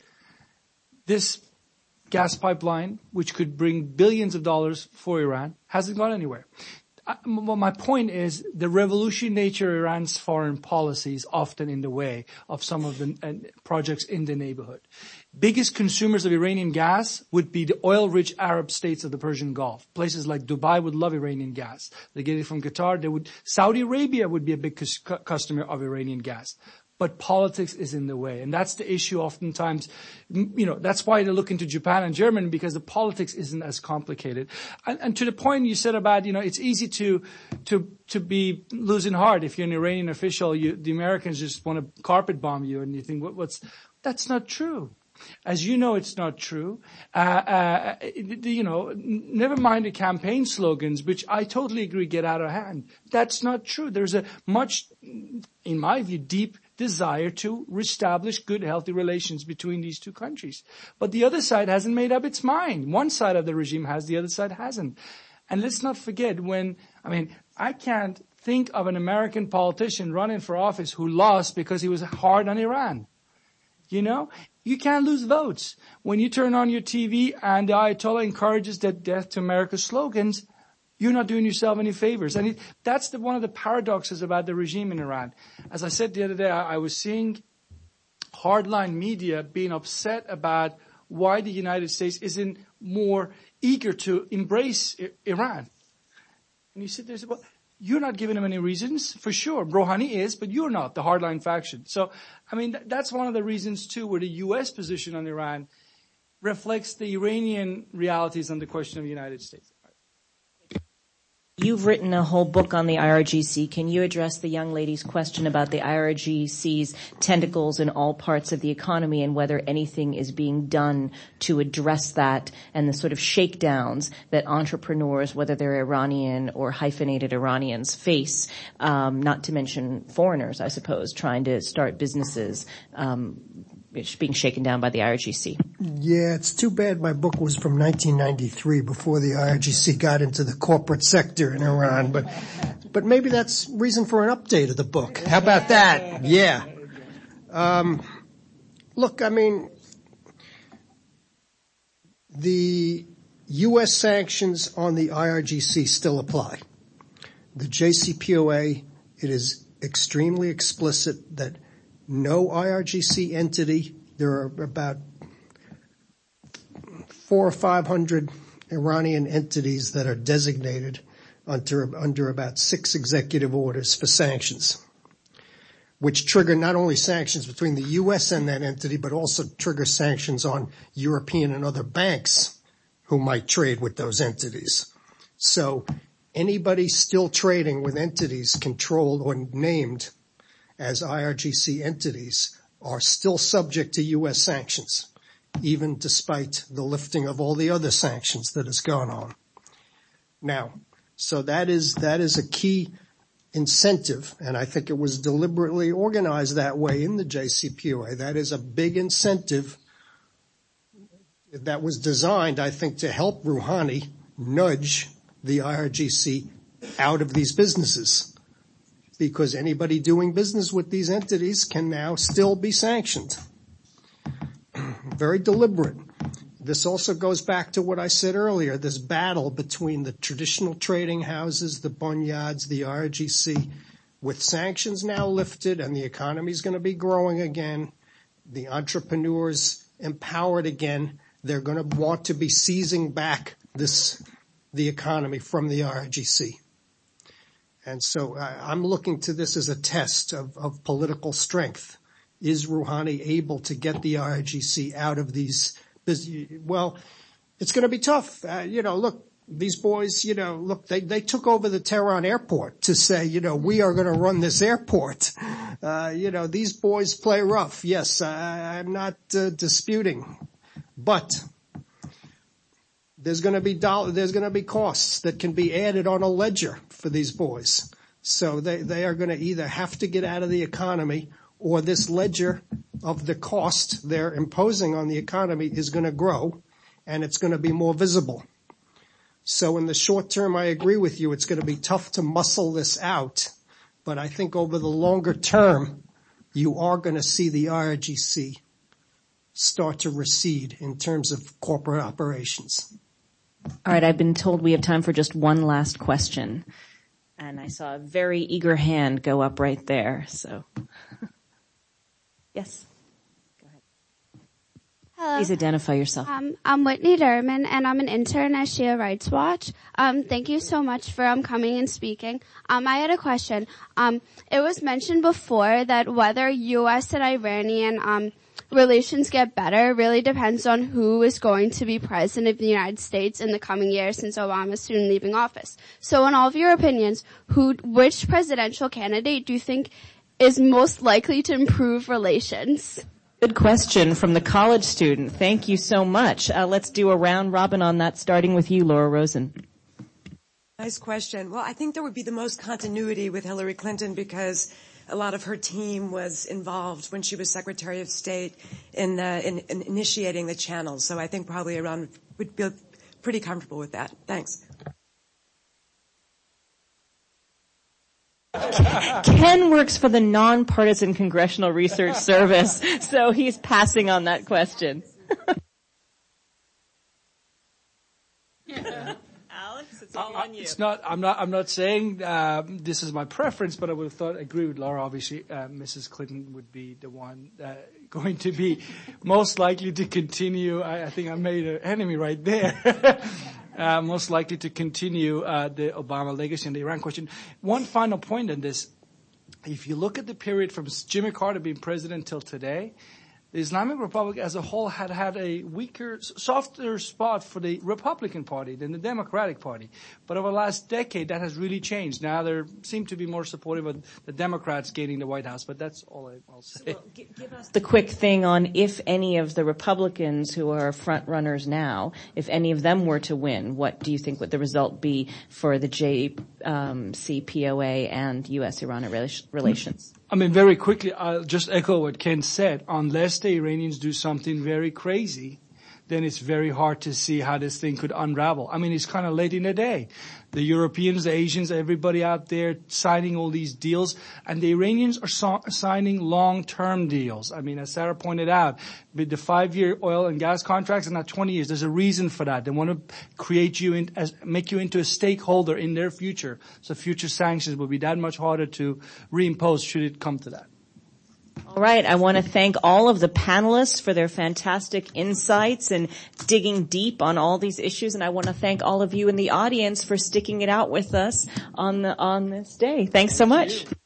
this gas pipeline, which could bring billions of dollars for Iran, hasn't gone anywhere. I, my point is the revolutionary nature of Iran's foreign policy is often in the way of some of the uh, projects in the neighborhood. Biggest consumers of Iranian gas would be the oil-rich Arab states of the Persian Gulf. Places like Dubai would love Iranian gas. They get it from Qatar. They would, Saudi Arabia would be a big cus- customer of Iranian gas. But politics is in the way. And that's the issue oftentimes. You know, that's why they look into Japan and Germany, because the politics isn't as complicated. And, and to the point you said about, you know, it's easy to, to, to be losing heart. If you're an Iranian official, you, the Americans just want to carpet bomb you and you think, what, what's, that's not true. As you know, it's not true. Uh, uh, you know, never mind the campaign slogans, which I totally agree get out of hand. That's not true. There's a much, in my view, deep desire to reestablish good, healthy relations between these two countries. But the other side hasn't made up its mind. One side of the regime has, the other side hasn't. And let's not forget when, I mean, I can't think of an American politician running for office who lost because he was hard on Iran. You know, you can't lose votes. When you turn on your T V and the Ayatollah encourages that death to America slogans, you're not doing yourself any favors. And it, that's the, one of the paradoxes about the regime in Iran. As I said the other day, I, I was seeing hardline media being upset about why the United States isn't more eager to embrace I- Iran. And you sit there and say, well, you're not giving them any reasons, for sure. Rouhani is, but you're not, the hardline faction. So, I mean, th- that's one of the reasons, too, where the U S position on Iran reflects the Iranian realities on the question of the United States. You've written a whole book on the I R G C. Can you address the young lady's question about the I R G C's tentacles in all parts of the economy and whether anything is being done to address that and the sort of shakedowns that entrepreneurs, whether they're Iranian or hyphenated Iranians, face, um, not to mention foreigners, I suppose, trying to start businesses, um, being shaken down by the I R G C? Yeah, it's too bad my book was from nineteen ninety-three, before the I R G C got into the corporate sector in Iran. But, but maybe that's reason for an update of the book. How about that? Yeah. Um, look, I mean, the U S sanctions on the I R G C still apply. The J C P O A, it is extremely explicit that no I R G C entity, there are about four or five hundred Iranian entities that are designated under, under about six executive orders for sanctions, which trigger not only sanctions between the U S and that entity, but also trigger sanctions on European and other banks who might trade with those entities. So anybody still trading with entities controlled or named as I R G C entities are still subject to U S sanctions, even despite the lifting of all the other sanctions that has gone on. Now, so that is, that is a key incentive, and I think it was deliberately organized that way in the J C P O A. That is a big incentive that was designed, I think, to help Rouhani nudge the I R G C out of these businesses, because anybody doing business with these entities can now still be sanctioned. Very deliberate. This also goes back to what I said earlier, this battle between the traditional trading houses, the Bunyads, the I R G C. With sanctions now lifted and the economy is going to be growing again, the entrepreneurs empowered again, they're going to want to be seizing back this, the economy from the I R G C. And so uh, I'm looking to this as a test of, of political strength. Is Rouhani able to get the I R G C out of these? Well, it's going to be tough. Uh, you know, look, these boys, you know, look, they, they took over the Tehran airport to say, you know, we are going to run this airport. Uh, you know, these boys play rough. Yes, I, I'm not uh, disputing, but there's going to be dollar, there's going to be costs that can be added on a ledger for these boys. So they, they are going to either have to get out of the economy, or this ledger of the cost they're imposing on the economy is going to grow, and it's going to be more visible. So in the short term, I agree with you, it's going to be tough to muscle this out, but I think over the longer term, you are going to see the I R G C start to recede in terms of corporate operations. All right, I've been told we have time for just one last question. And I saw a very eager hand go up right there, so. Yes. Go ahead. Hello. Please identify yourself. Um, I'm Whitney Derman, and I'm an intern at Shia Rights Watch. Um, thank you so much for um, coming and speaking. Um, I had a question. Um, it was mentioned before that whether U S and Iranian um, relations get better really depends on who is going to be president of the United States in the coming years, since Obama is soon leaving office. So in all of your opinions, who, which presidential candidate do you think is most likely to improve relations? Good question from the college student. Thank you so much. Uh, let's do a round robin on that, starting with you, Laura Rosen. Nice question. Well, I think there would be the most continuity with Hillary Clinton because a lot of her team was involved when she was Secretary of State in, uh, in, in initiating the channels. So I think probably Iran would feel pretty comfortable with that. Thanks. Ken works for the Nonpartisan Congressional Research Service, so he's passing on that question. Alex, it's all uh, on you. It's not. I'm not. I'm not saying uh, this is my preference, but I would have thought. I agree with Laura. Obviously, uh, Missus Clinton would be the one uh, going to be most likely to continue. I, I think I made an enemy right there. Uh, most likely to continue uh, the Obama legacy on the Iran question. One final point on this. If you look at the period from Jimmy Carter being president till today, the Islamic Republic as a whole had had a weaker, softer spot for the Republican Party than the Democratic Party. But over the last decade, that has really changed. Now they seem to be more supportive of the Democrats gaining the White House, but that's all I, I'll say. Well, give, give us the quick thing on if any of the Republicans who are front runners now, if any of them were to win, what do you think would the result be for the J C P O A and U S Iran relations? I mean, very quickly, I'll just echo what Ken said. Unless the Iranians do something very crazy, then it's very hard to see how this thing could unravel. I mean, it's kind of late in the day. The Europeans, the Asians, everybody out there signing all these deals, and the Iranians are so- signing long-term deals. I mean, as Sarah pointed out, with the five-year oil and gas contracts and not twenty years, there's a reason for that. They want to create you in, as, make you into a stakeholder in their future. So future sanctions will be that much harder to reimpose should it come to that. All right. I want to thank all of the panelists for their fantastic insights and digging deep on all these issues. And I want to thank all of you in the audience for sticking it out with us on the, on this day. Thanks so much.